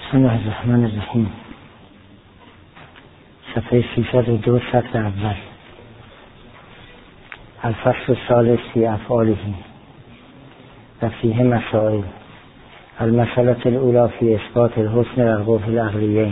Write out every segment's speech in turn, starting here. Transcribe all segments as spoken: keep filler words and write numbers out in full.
بسم الله الرحمن الرحیم. صفحه سیصد و دو سطر اول. الفصل الثالث فی افعاله و فیه مسائل. المسألة الاولى فی اثبات الحسن و القبح العقلیین.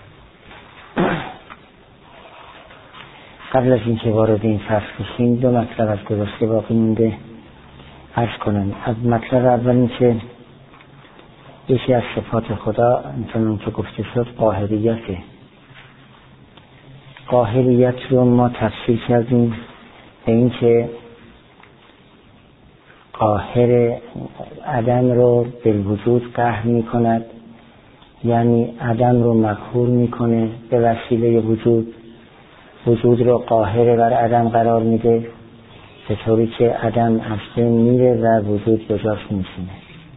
قبل از اینکه وارد این فصل بشیم دو مطلب از گذشته باقی مونده عرض کنم. از مطلب اول این که یکی از صفات خدا همچنان که گفته شد قاهریته. قاهریت رو ما تفسیر کردیم به این که قاهر عدم رو بالوجود قهر می کند، یعنی عدم رو مقهور می کنه به وسیله وجود، وجود رو قاهر بر عدم قرار میده به طوری که عدم از بین میره و وجود به جاش میشینه.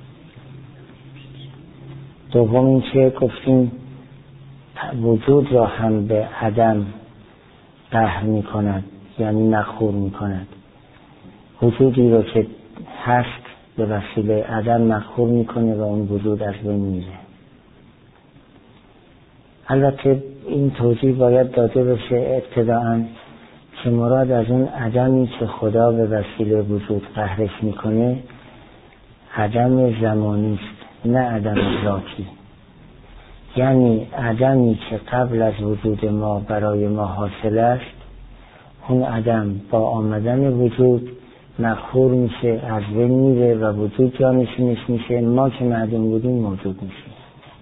دوم این که گفتیم وجود را هم به عدم قهر می کند، یعنی مقهور می کند. وجودی رو که هست به وسیله عدم مقهور می کنه و اون وجود از بین میره. البته این توضیح باید داده بشه ابتداءً که مراد از اون عدمی که خدا به وسیله وجود قهرش می کنه عدم زمانی است، نه عدم ذاتی. یعنی عدمی که قبل از وجود ما برای ما حاصل است، اون عدم با آمدن وجود مقهور میشه، از بین میره و وجود جانشینش میشه، ما که معدوم بودیم موجود میشه.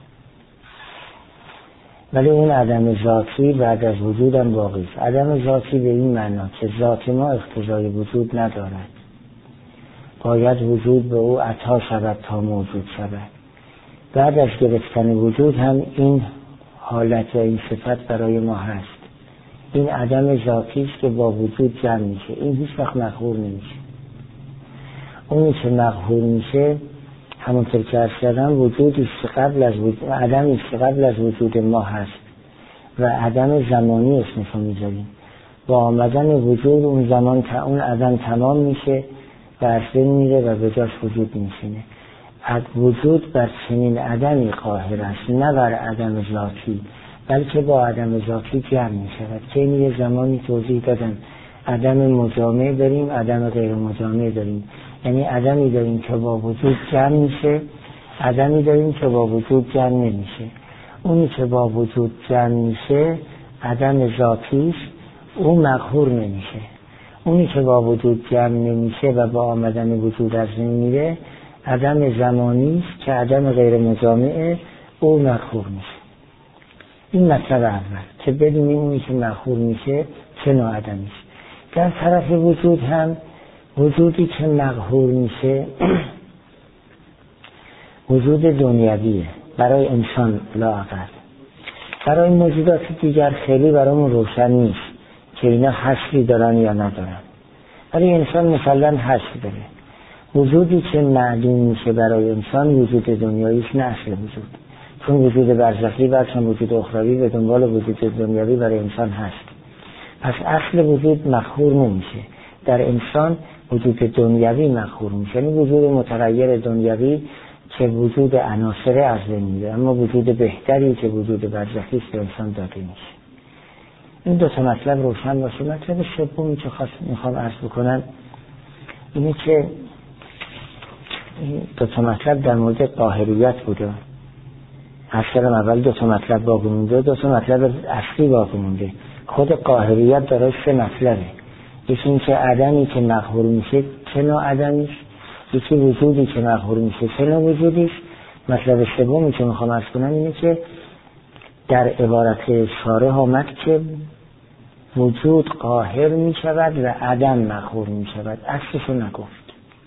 ولی اون عدم ذاتی بعد از وجود هم باقی است. عدم ذاتی به این معنا که ذات ما اقتضای وجود ندارد، باید وجود به او عطا شود تا موجود شود. بعد از گرفتن وجود هم این حالت و این صفت برای ما هست. این عدم ذاتی است که با وجود جمع میشه، این هیچ وقت مقهور نمیشه. اونی که مقهور میشه همونطور که عرض کردم وجودی است قبل از وجود، عدمی است قبل از وجود ما هست و عدم زمانی اسمشو میذاریم. با آمدن وجود اون زمان تا اون عدم تمام میشه و از بین میره و به جاش وجود میشینه. وجود بر چنین عدمی قاهر است، نه بر عدم ذاتی، بلکه با عدم ذاتی جمع می شود. که این یه زمانی توضیح دادن عدم مجامع داریم، عدم غیر مجامع داریم. یعنی عدمی داریم که با وجود جمع میشه، عدمی داریم که با وجود جمع نمیشه. اونی که با وجود جمع میشه عدم ذاتی است، اون مقهور نمیشه. اونی که با وجود جمع نمیشه و با آمدن وجود از بین میره عدم زمانی است که عدم غیر مجامعه، او مقهور میشه. این مطلب اول که بدونیم اونی که مقهور میشه چه نوع عدمی است. در طرف وجود هم وجودی که مقهور میشه وجود دنیویه برای انسان لااقل. برای موجودات دیگر خیلی برامون روشن نیست که اینا حصری دارن یا ندارن، ولی انسان مثلا حصر داره. وجودی که معلوم میشه برای انسان وجود دنیاییش نه اصل وجود، چون وجود برزخی و چون وجود اخروی به دنبال وجود دنیوی برای انسان هست. پس اصل وجود مقهور نمیشه. در انسان وجود دنیوی مقهور میشه، یعنی وجود متغیر دنیوی که وجود عناصر از بین میره، اما وجود بهتری که وجود برزخی است به انسان داده میشه. این دو تا مطلب روشن باشه. مطلب سومی که خواست میخوام عرض بکنم اینه که دو تا مطلب در مورد قاهریت بوده. اصلا اول دو تا مطلب باقی مونده، دو تا مطلب اصلی باقی مونده. خود قاهریت داره سه مطلبه. یکی این که عدمی که مقهور میشه چه نوع عدمی است، یکی وجودی که مقهور میشه چه نوع وجودی است. مطلب سومی که میخوام عرض کنم اینه که در عبارت شارح آمد که وجود قاهر میشود و عدم مقهور میشود. اصلشو نگفت.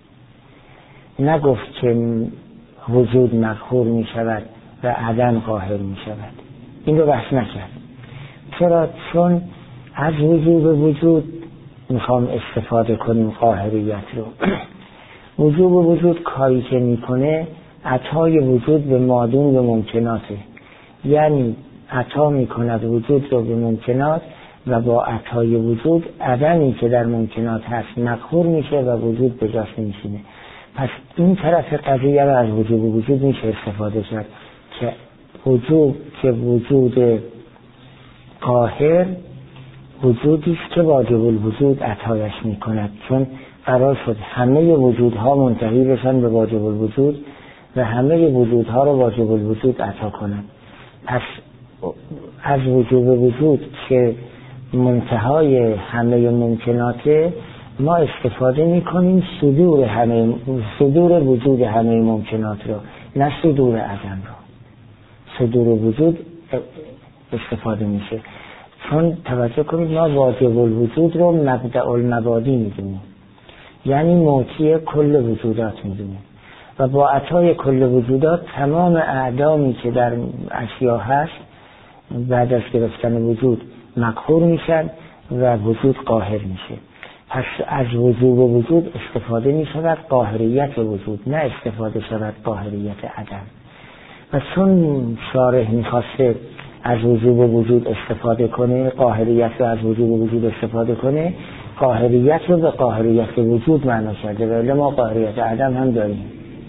نگفت که وجود مقهور می شود و عدم قاهر می شود. این رو بحث نکرد. چرا؟ چون از وجود به وجود میخوام استفاده کنیم قاهریت رو. وجود به وجود کاری که میکنه عطای وجود به مادون به ممکناته، یعنی عطا میکند وجود رو به ممکنات و با عطای وجود عدمی که در ممکنات هست مقهور میشه و وجود به جاش نمیشینه. پس این طرف قضیه رو از وجود به وجود میشه استفاده کرد که وجود که وجود قاهر وجودی است که واجب الوجود عطایش می کند، چون قرار شد همه وجودها منتهی بشن به واجب الوجود و همه وجودها رو واجب الوجود عطا کند. پس از وجوب وجود که منتهای همه ممکناته ما استفاده می کنیم صدور همه صدور وجود همه ممکنات رو، نه صدور عدم رو. صدور وجود استفاده میشه، چون توجه کنید ما واجب الوجود رو مبدأ المبادی میدونیم، یعنی موتی کل وجودات میدونیم و با عطای کل وجودات تمام اعدامی که در اشیا هست بعد از گرفتن وجود مقهور میشن و وجود قاهر میشه. پس از وجوب وجود استفاده میشود قاهریت وجود، نه استفاده شود قاهریت عدم. و چون شارح میخواسته از وجوب وجود استفاده کنه، قاهریت رو از وجوب وجود استفاده کنه، قاهریت رو به قاهریت وجود معنا کرده، ولی ما قاهریت عدم هم داریم.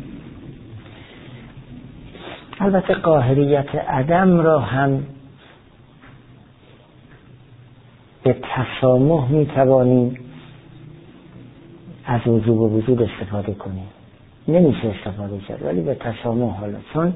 البته قاهریت عدم را هم به تسامح میتوانیم از وجوب وجود استفاده کنیم. نمیشه استفاده کرد ولی به تسامح، حالا چون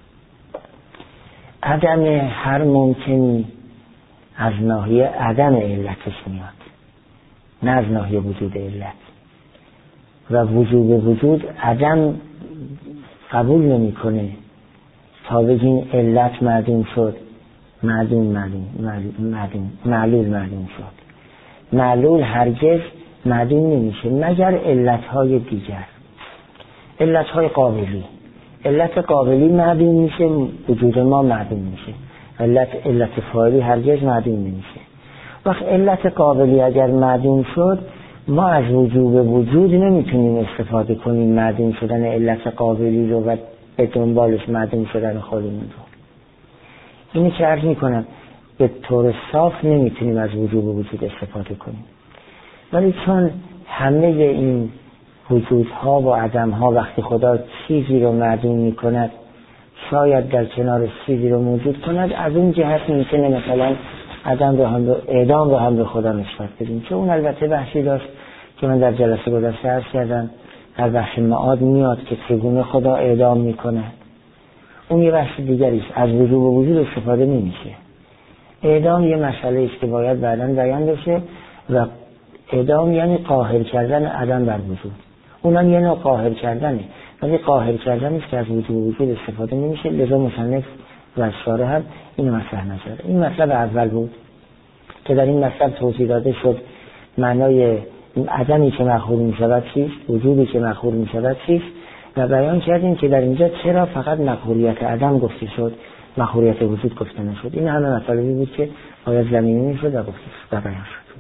عدم هر ممکنی از ناحیه عدم علتش میاد، نه از ناحیه وجود علت. و وجود وجود عدم قبول نمی کنه تا بگیم علت معدوم شد، معدوم معلوم معدوم معلول معدوم شد. معلول هرگز معدوم نمیشه مگر علتهای دیگر، علتهای قابلی. علت قابلی معدوم میشه، وجود ما معدوم میشه. علت علت فاعلی هرگز معدوم نمیشه. وقت علت قابلی اگر معدوم شد ما از وجود وجود نمیتونیم استفاده کنیم معدوم شدن علت قابلی رو و به دنبالش معدوم شدن خودمون رو. اینی که عرض میکنم به طور صاف نمیتونیم از وجود وجود استفاده کنیم. ولی چون همه این وجودها و عدمها وقتی خدا چیزی رو معدوم میکند شاید در کنار چیزی رو موجود کند، از اون جهت ممکنه مثلا عدم رو هم اعدام رو هم به خدا نسبت بدیم، چون اون البته بحثی داشت که من در جلسه گذشته عرض کردم در بحث معاد میاد که چگونه خدا اعدام میکنه. اون یه بحث دیگری است، از وجود و وجود استفاده نمیشه. اعدام یه مسئله است که باید بعداً بیان بشه و اعدام یعنی قاهر کردن عدم بر وجود. اونم یه نوع قاهر کردنه، ولی قاهر کردن است که از وجود و وجود استفاده نمیشه. لذا مصنف و شارح هم اینو مطرح نکرده. این مطلب اول بود که در این مطلب توضیح داده شد معنای عدمی که مقهور میشود چیست، وجودی که مقهور میشود چیست، و بیان کردیم که در اینجا چرا فقط مقهوریت عدم گفته شد، مقهوریت وجود گفته نشد. این همه مطالبی بود که باید زمینی میشد و گفته شد و بیان شد.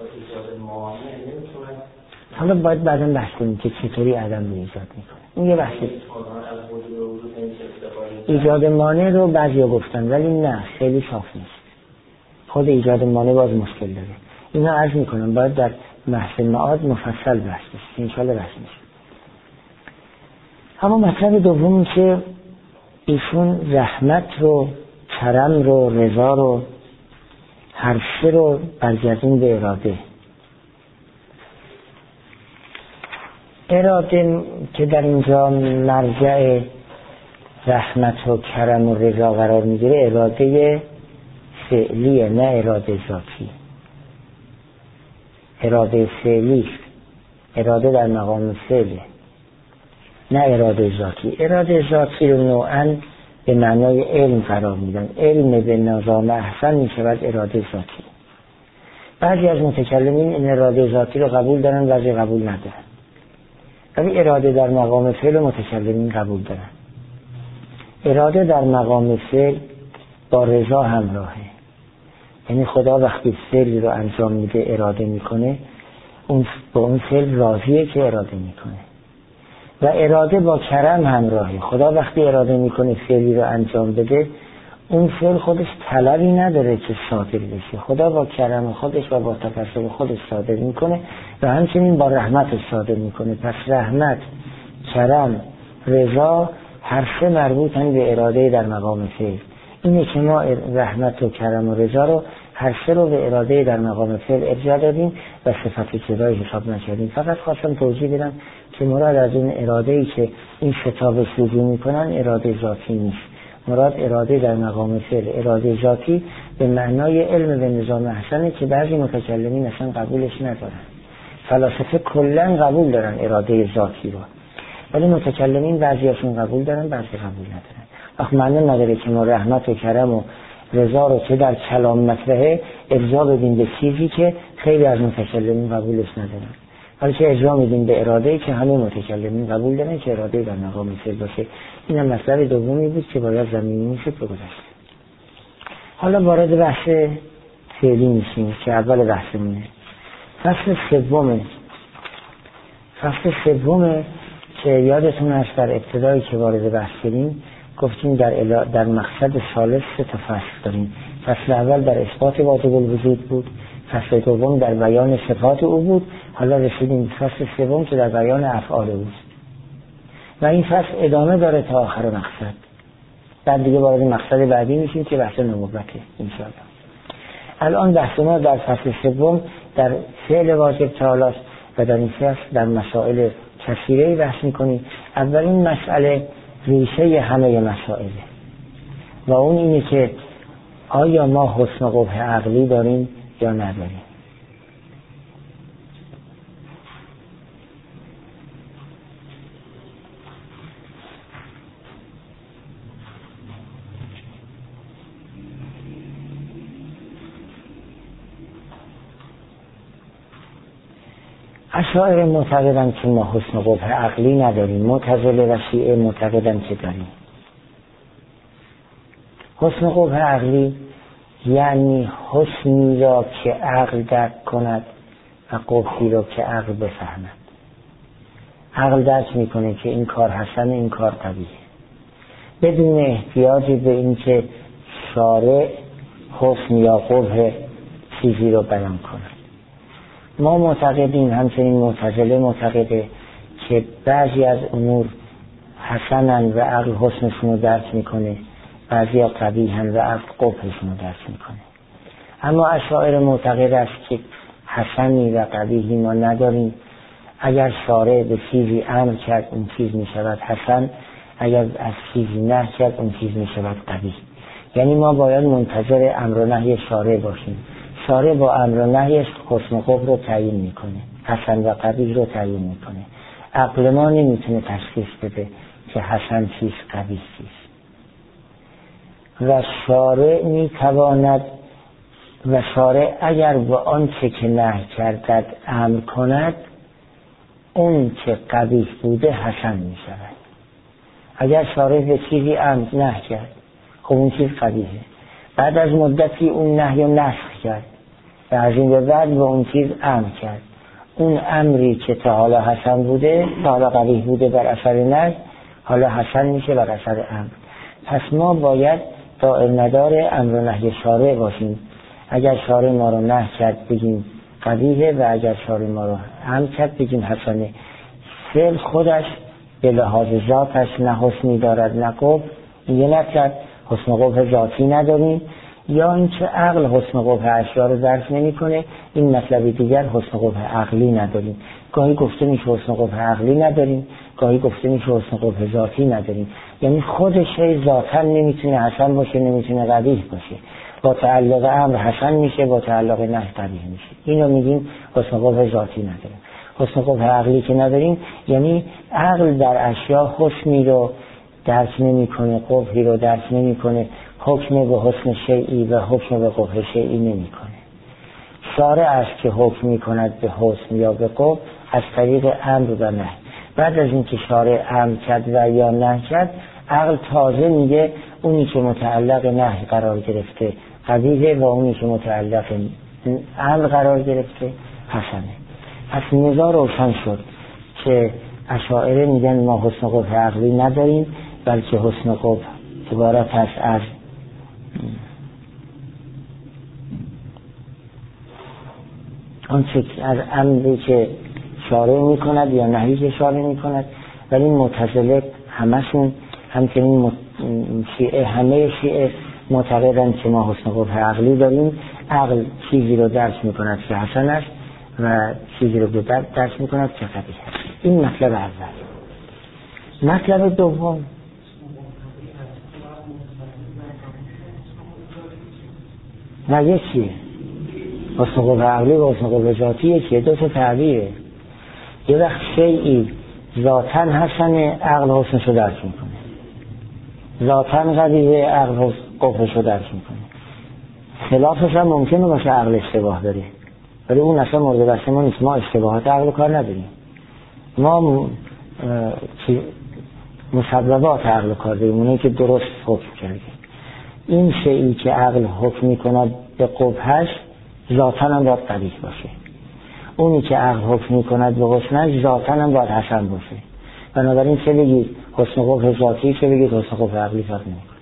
حالا باید بعداً بحث کنیم که چطوری عدم رو ایجاد میکنه. این یه بحثی. ایجاد مانع رو بعضیا گفتن ولی نه، خیلی صاف نیست. خود ایجاد مانع باز مشکل داره. اینا عرض میکنم باید در بحث معاد مفصل بحث بشه، انشالله بحث میشه. اما مطلب دوم که ایشون رحمت رو، کرم رو، رضا رو، هر سه رو برگردون به اراده. اراده که در اینجا مرجع رحمت و کرم و رضا قرار میگیره اراده فعلیه، نه اراده ذاتی. اراده فعلی، اراده در مقام فعله، نه اراده ذاتی. اراده ذاتی رو نوعاً به معنای علم قرار میدن. علم به نظام احسن میشود اراده ذاتی. بعضی از متکلمین این اراده ذاتی رو قبول دارن، بعضی قبول ندارن. ولی اراده در مقام فعل متکلمین قبول دارن. اراده در مقام فعل با رضا همراهه، یعنی خدا وقتی فعل رو انجام میده اراده میکنه، اون با اون فعل راضیه که اراده میکنه. و اراده با کرم همراهه، خدا وقتی اراده میکنه فعلی رو انجام بده اون فعل خودش طلبی نداره که صادر بشه، خدا با کرم خودش و با تفضل خودش صادر میکنه و همچنین با رحمتش صادر میکنه. پس رحمت، کرم، رضا هر سه مربوطن به اراده در مقام فعل. اینه که ما رحمت و کرم و رضا رو هر سه رو به اراده در مقام فعل ارجاع دادیم و صفت ابتدایی حساب نکردیم. فقط خواستم توضیح بدم که مراد از اون اراده‌ای که این ستابش رجوع میکنن اراده ذاتی نیست. مراد اراده در مقام فعل، اراده ذاتی به معنای علم به نظام حسنه که بعضی متکلمین اصلا قبولش ندارن. فلاسفه کلا قبول دارن اراده ذاتی رو، ولی متکلمین بعضیاشون قبول دارن، بعضی قبول ندارن. وقت معنی نداره که ما رحمت و کرم و رضا رو که در کلام مطرحه ارجاع بدیم به چیزی که خیلی از متکلمین قبولش ندارن، بلکه ارجاع میدیم به اراده‌ای که همه متکلمین قبول دارن که اراده در مقام فعل باشه. این هم مطلب دومی بود که باید زمینی میشد بگذاشت. حالا وارد بحث فعلی میشیم که اول بحثمونه. فصل سومه. فصل سومه که یادتون هست در ابتدایی که وارد بحث شدیم گفتیم در الا... در مقصد ثالث سه تا فصل داریم. فصل اول در اثبات واجب الوجود بود، فصل دوم در بیان صفات او بود، حالا رسیدیم فصل سوم که در بیان افعال او است و این فصل ادامه داره تا آخر مقصد. بعد دیگه وارد مقصد بعدی میشیم که بحث نبوته ان شاء الله. الان بحث ما در فصل سوم در فعل واجب تعالی و در این فصل در مسائل کثیره بحث میکنیم. اولین مسئله ریشه همه مسائله و اون اینه که آیا ما حسن قبح عقلی داریم یا نداریم. اشاعره معتقدن که ما حسن قبح عقلی نداریم، معتزله و شیعه معتقدن که داریم. حسن قبح عقلی یعنی حسنی را که عقل درک کند و قبحی را که عقل بفهمد. عقل درک میکنه که این کار حسن، این کار قبیحه، بدون احتیاجی به این که شارع حسن یا قبح چیزی را بیان کند. ما معتقدیم، همچنین معتزله معتقده که بعضی از امور حسنن و عقل حسنشون رو درک میکنه، بعضی ها قبیحن و عقل قبحشون رو درک میکنه. اما اشاعره معتقد است که حسنی و قبیحی ما نداریم. اگر شارع به چیزی امر کرد اون چیز میشود حسن، اگر از چیزی نهی کرد اون چیز میشود قبیح. یعنی ما باید منتظر امر و نهی شارع باشیم. شارع با امر و نهیش حسن و قبح رو تعیین میکنه، حسن و قبیح رو تعیین میکنه. عقل ما نمیتونه تشخیص بده که حسن چیست قبیح چیست. و شارع میتواند و شارع اگر با آن چه که نهی کردد امر کند، اون که قبیح بوده حسن میشود. اگر شارع به چیزی امر نهی کرد، خب اون چیز قبیحه. بعد از مدتی اون نهی و نسخ کرد و از این به بعد به اون چیز امر کرد، اون امری که تا حالا حسن بوده، تا حالا قبیح بوده بر اثر نهی، حالا حسن میشه بر اثر امر. پس ما باید دائر مدار امر و نهی شارع باشیم. اگر شارع ما رو نهی کرد بگیم قبیحه و اگر شارع ما رو امر کرد بگیم حسنه. فعل خودش به لحاظ ذاتش نه حسنی دارد نه قبح. یه نطلب حسن و قبح ذاتی نداریم، یا اینکه عقل حسن و قبح اشیاء رو درک نمی‌کنه. این مطلب دیگر حسن و قبح عقلی نداریم. گاهی گفته میشه حسن و قبح عقلی نداریم، گاهی گفته میشه حسن و قبح ذاتی نداریم. یعنی خود شی ذاتاً نمیتونه حسن باشه، نمیتونه قبیح باشه. با تعلق امر حسن میشه، با تعلق نهی قبیح میشه. اینو میگیم حسن و قبح ذاتی نداریم. حسن و قبح عقلی که نداریم یعنی عقل در اشیاء حسنی رو درک نمی‌کنه، قبحی رو درک نمی‌کنه، حکم به حسن شیئی و حکم به قبح شیئی نمی‌کنه. شارع است که حکم می‌کند به حسن یا به قبح از طریق امر و نهی. بعد از اینکه شارع امر کرد و یا نهی کرد، عقل تازه میگه اونی که متعلق نهی قرار گرفته قبیحه و اونی که متعلق امر قرار گرفته حسنه. پس نزاع روشن شد که اشاعره میگن ما حسن قبح عقلی نداریم، بلکه حسن قبح عبارت است از آنچه از امری که شارع میکند یا نهی که شارع میکند. ولی معتزله همشون همچنین شیعه، همه شیعه معتقدند که ما حسن قبح عقلی داریم. عقل چیزی رو درک میکند که حسن است و چیزی رو درک میکند که قبیح است. این مطلب اول. مطلب دوم، نه یکیه، حسن قبح عقلی و حسن قبح ذاتی یکیه، دو تا تعبیره. یه وقت شیئی ذاتاً حسنه، عقل حسنشو درک میکنه، ذاتاً قبیحه، عقل قبحشو درک میکنه. خلافش هم ممکنه باشه عقل اشتباه داره، ولی اون اصلا مورد بحث ما نیست. ما اشتباهات عقل کار نداریم، ما مسببات عقل کار داریم، اونایی که درست حکم کردیم. این شیئی که عقل حکم میکند به قبحش ذاتاً هم باید قبیح باشه، اونی که عقل حکم میکند به حسنش ذاتاً هم باید حسن باشه. بنابراین چه بگید حسن قبح ذاتی، چه بگید حسن قبح عقلی فرق نمیکنه.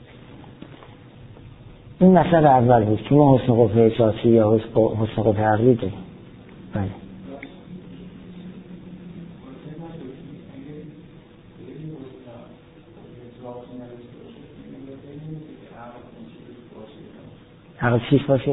این مطلب اول بود که ما حسن قبح ذاتی یا حسن قبح عقلی داریم. بله. عقل چیش باشه؟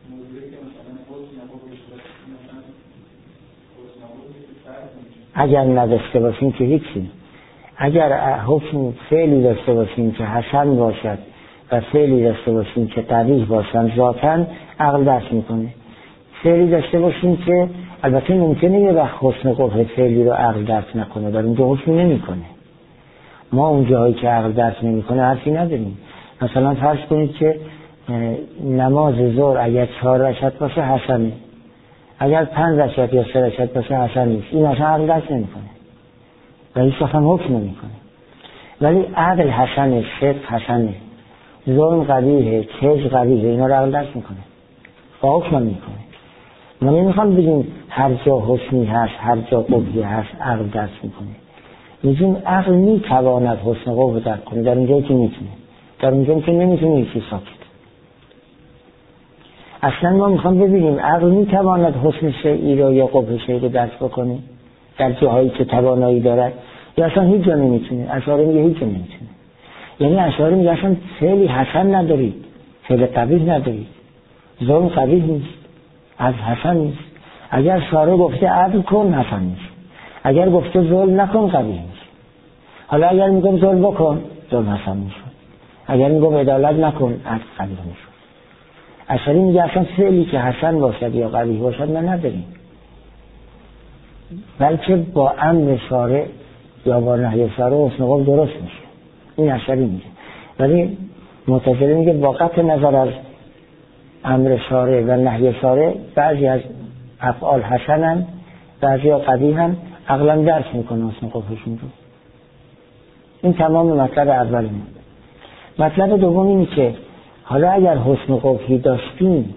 اگر نداشته باشیم که هیچی. اگر حکم فعلی داشته باشیم که حسن باشد و فعلی داشته باشیم که قبیح باشن، ذاتاً عقل درک میکنه. فعلی داشته باشیم که البته ممکنه یه وقت حسن قبح فعلی رو عقل درک نکنه، در اونجا حکم نمیکنه. ما اون جایی که عقل درک نمیکنه حرفی نداریم. مثلا فرض کنید که نماز ظهر اگر چهار رکعت باشه حسنه، اگر پنج رکعت یا سه رکعت باشه حسن نیست. این اصلا عقل درک نمیکنه و هیچ وقت هم حکم نمیکنه. ولی عقل حسنه، صدق حسنه، ظلم قبیحه، کذب قبیحه، اینا رو عقل درک میکنه و حکم میکنه. ما نمیخوام بگیم هر جا حسنی هست، هر جا قبحی هست عقل درک میکنه. میگیم عقل میتواند حسن قبح درک کنه در اونجایی که میتونه، در اونجایی که نمیتونه یکی ساکت. اصلا ما میخوام ببینیم عقل میتواند حسن شیئی رو یا قبح شیئی رو درک بکنه در جاهایی که توانایی دارد، یا اصلا هیچ جا نمیتونه. اشعاری میگه هیچ جا نمیتونه. یعنی اشعاری میگه اصلا فعلی حسن ندارید، فعل قبیح ندارید، ظلم قبیح نیست، از حسن نیست. اگر شارع گفته عدل کن حسن نیست، اگر گفته ظلم نکن قبیح نیست. حالا اگر میگم ظلم بکن ظلم حسن نیست، اگر میگم عدالت نکن عدل قبیح نیست. اشعاری میگه اصلا فعلی که حسن باشد یا قبیح باشد ما نداریم، بلکه با امر شارع یا با نهی شارع حسن قبح درست میشه. این اشعاری میگه. ولی معتزله میگه با قطع نظر از امر شارع و نهی شارع بعضی از افعال حسنن، بعضی ها قبیحن، عقلا درک میکنه حسن قبحشون رو. این تمام مطلب اولی بود. مطلب دوم اینه که حالا اگر حسن قبحی داشتیم،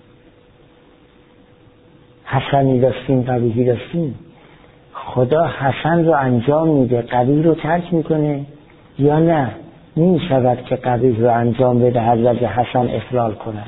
حسنی داشتیم، قبیحی داشتیم، خدا حسن رو انجام میده، قبیح رو ترک میکنه یا نه می شود که قبیح رو انجام بده حضرت حسن اخلال کند؟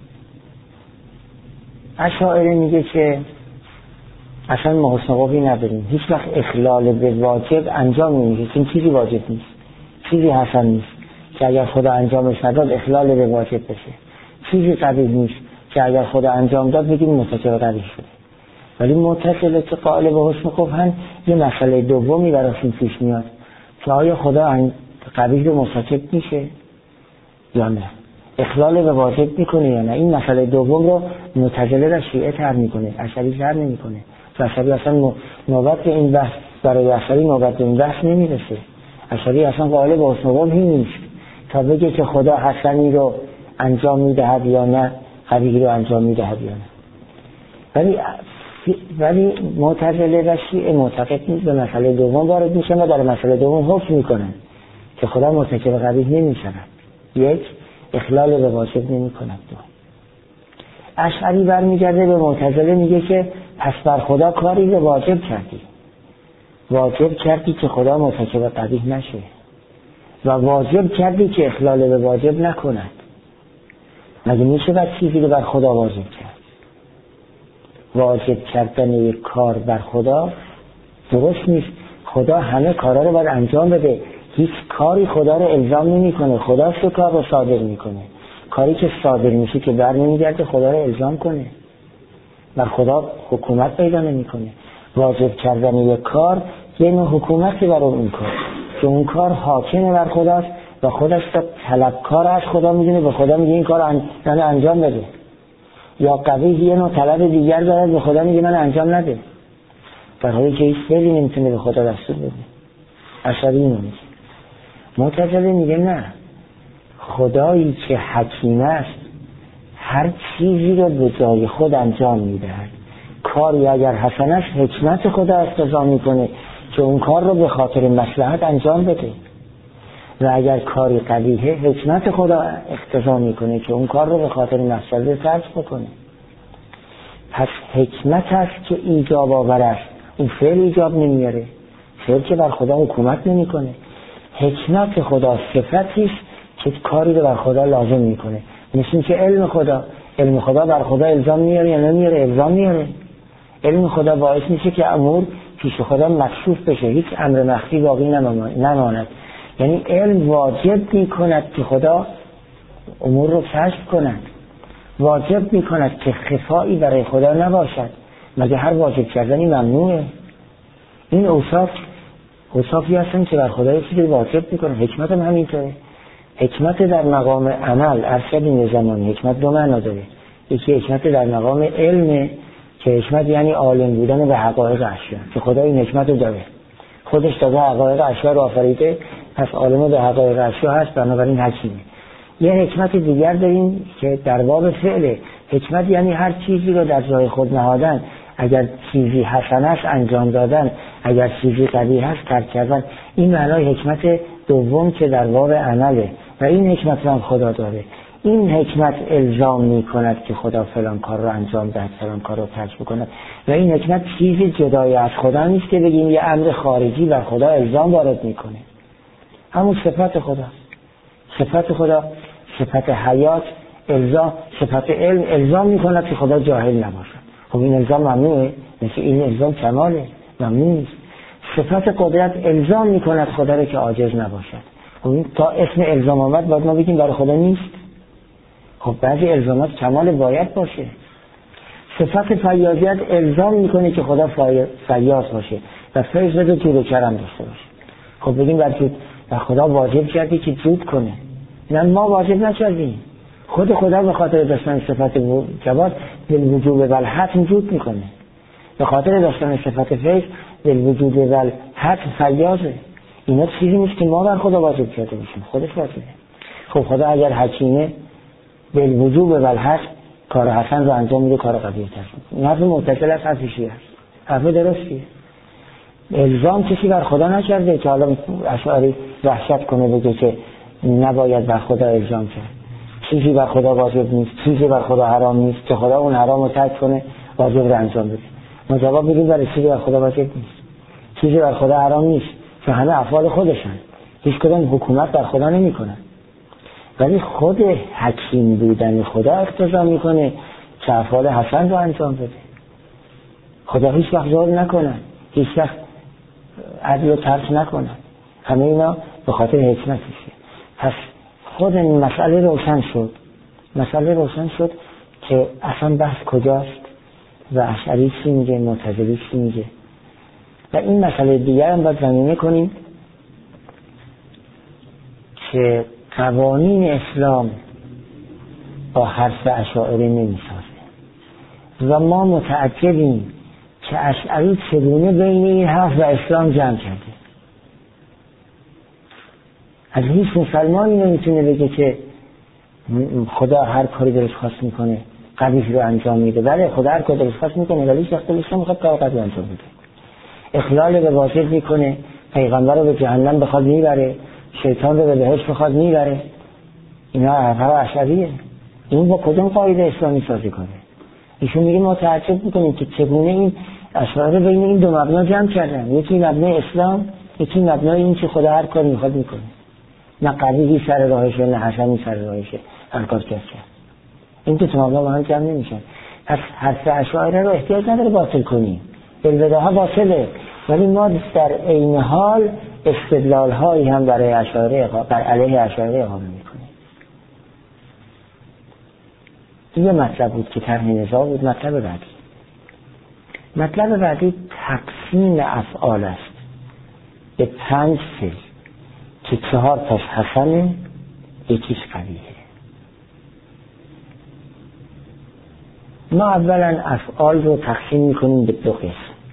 اشاعره میگه که اصلا ما حسن قبحی نداریم، هیچ وقت اخلال به واجب انجام نمیده، چون چیزی واجب نیست، چیزی حسن نیست که اگر خدا انجامش نداد اخلال به واجب بشه، چیزی قبیح نیست که اگر خدا انجام داد بگیم مرتکب قبیح شده. ولی معتزله که قائل به حسن قبحن یه مسئله دومی براشون پیش میاد که آیا خدا قبیح رو مرتکب میشه یا نه، اخلال به واجب میکنه یا نه. این مسئله دوم رو معتزله را شیعه طرح میکنه، اشعری طرح نمیکنه. اشعری اصلا نوبت به این بحث، برای اشعری نوبت به این بحث نمیرسه. اشعری اصلا قائل به حسن قبحی نیست تا بگه که خدا حسنی رو انجام میدهد یا نه، قبیحی رو انجام میدهد یا نه. ولی ولی معتزله و شیعه معتقد نیست به مسئله دوم وارد میشن و در مسئله دوم حکم میکنن که خدا مرتکب قبیح نمیشود. یک، اخلال به واجب نمی کند. دو، اشعری برمیگرده به معتزله میگه که پس بر خدا کاری رو واجب کردی، واجب کردی که خدا مرتکب قبیح نشه و واجب کردی که اخلال به واجب نکند. مگه میشه بر چیزی رو بر خدا واجب کرد؟ واجب کردن یک کار بر خدا درست نیست. خدا همه کارا رو باید انجام بده. هیچ کاری خدا رو الزام نمیکنه، خداست که کار رو صادر میکنه. کاری که صادر میشه که بر نمیگرده خدا رو الزام کنه، بر خدا حکومت پیدا نمیکنه. واجب کردن یک کار یه نوع حکومتی بر اون کار که اون کار حاکمه بر خداست و خودش طلبکار از خدا میدونه، به خدا میگه این کار ان... من انجام بده. یا قوی یه نوع طلب دیگر دارد، به خدا میگه من انجام نده، در حالی که هیچ فعلی نمیتونه به خدا دستور بده. عصبی نمیشه. معتزله میگه نه، خدایی که حکیم است هر چیزی رو به جای خود انجام میدهد. کاری اگر حسن است حکمت خدا اقتضا میکنه که اون کار رو به خاطر مصلحت انجام بده، و اگر کاری قبیحه حکمت خدا اقتضا میکنه که اون کار رو به خاطر مصلحت ترک بکنه. پس حکمت است که ایجاب آور است، اون فعل ایجاب نمیاره، فعل که بر خدا حکومت نمیکنه. حکمت خدا صفتی است که کاری رو بر خدا لازم میکنه. مثل که علم خدا علم خدا بر خدا الزام میاره یا نمیاره؟ الزام میاره. علم خدا باعث میشه که امور پیش خدا مکشوف بشه، هیچ امر مخفی باقی نماند. یعنی علم واجب میکند که خدا امور رو کشف کند، واجب میکند که خفایی برای خدا نباشد، مگه هر واجب کردنی ممنوعه؟ این اوصاف اوصافی هستن که بر خدا یه چیزی واجب میکنه. حکمت هم همینطوره. حکمت در مقام عمل ارشد زمانی حکمت دو معنا داره. یکی حکمت در مقام علم که حکمت یعنی عالم بودن به حقایق اشیا، که خدا این حکمت رو داره، خودش تازه حقایق اشیا رو آفریده، پس عالم به حقایق اشیا هست، بنابراین حکیمه. یه حکمت دیگر داریم که در باب فعله. حکمت یعنی هر چیزی رو در جای خود نهادن، اگر چیزی حسن است انجام دادن، اگر چیزی قبیح است ترک کردن. این معنای حکمت دوم که در باب عمله و این حکمت هم خدا داره. این حکمت الزام می کند که خدا فلان کار رو انجام دهد، فلان کار رو ترک بکند، و این حکمت چیزی جدای از خدا نیست که بگیم یه امر خارجی بر خدا الزام وارد میکنه. همون صفت خدا، صفت خدا، صفت حیات، الزام، صفت علم الزام می کند که خدا جاهل نباشد. خب این الزام ممنوعه؟ مثل این الزام کماله، ممنوع نیست. صفت قدرت الزام می کند خدا رو که عاجز نباشد. خب این تا اسم الزام آمد باید ما بگیم برای خدا نیست. خب بعضی الزامات کمال باید باشه. صفت فیاضیت الزام میکنه که خدا فیاض باشه و فیض بده جود و کرم داشته باشه. خب بگیم بر خدا واجب کردی که جود کنه. نه، ما واجب نکردیم. خود خدا به خاطر داشتن صفت جواد بالوجوب والحتم جود میکنه، به خاطر داشتن صفت فیض بالوجوب والحتم فیاضه. اینا چیزی نیست که ما بر خدا واجب کرده باشیم، خودش واجبه. خب خدا اگر حکیمه بالوجوب والحتم کار حسن رو انجام میده، کار قبیح تر. این حرف معتزله است، حرف شیعه است، حرف درستیه. الزام کسی بر خدا نکرده که حالا اشعاری وحشت کنه بگه که نباید بر خدا الزام کرد. چیزی بر خدا واجب نیست، چیزی بر خدا حرام نیست که خدا اون حرام رو ترک کنه واجب رو انجام بده. ما جواب بدیم برای چیزی بر خدا واجب نیست، چیزی بر خدا حرام نیست که همه افعال خودشن، هیچ کدوم حکومت بر خدا نمیکنن. ولی خود حکیم بودن خدا اقتضا میکنه که افعال حسن رو انجام بده. خدا هیچ وقت ظلم نکنه، هیچ وقت عدل رو ترک نکنه. همه اینا به خاطر حکمتشه. پس خود این مسئله روشن شد. مسئله روشن شد که اصلا بحث کجاست و اشعری چی میگه، معتزلی چی میگه. و این مسئله دیگر هم باید زمینه کنیم که قوانین اسلام با حرف اشاعره نمیسازه و ما متعجبیم که اشعری چگونه بین این حرف و اسلام جمع کرده. از هیچ مسلمانی نمیتونه بگه که خدا هر کاری دلش خواست میکنه قبیح رو انجام میده. بله خدا هر کاری دلش خواست میکنه، ولی شخص دلش میخواد کار قبیح انجام بده. اخلال به واجب میکنه، پیغمبر رو به جهنم بخواد میبره، شیطان رو به بهشت بخواد میبره. اینا حرفا اشعریه. این با کدوم قاعده اسلامی سازی کنه؟ ایشون میگه ما تعجب میکنیم که چگونه این اشعار بین این دو مبنا جمع کردن، یکی مبنای اسلام، یکی مبنای این که خدا هر کاری میخواد میکنه، نه قبیحی سر راهشه نه حسنی سر راهشه، هر کار کرد. این دو مبنا با هم جمع نمیشن. پس حرف اشعار رو احتیاج نداره باطل کنیم، بالبداهه باطله، ولی ما در عین حال استدلال هایی هم برای اشاعره بر علیه اشاعره اقامه میکنه. این یه مطلب بود که طرح نزاع بود. مطلب بعدی مطلب بعدی تقسیم افعال است به پنج فعل که چهار تاش حسنه، یکیش قبیحه. ما اولا افعال رو تقسیم میکنیم به دو قسم،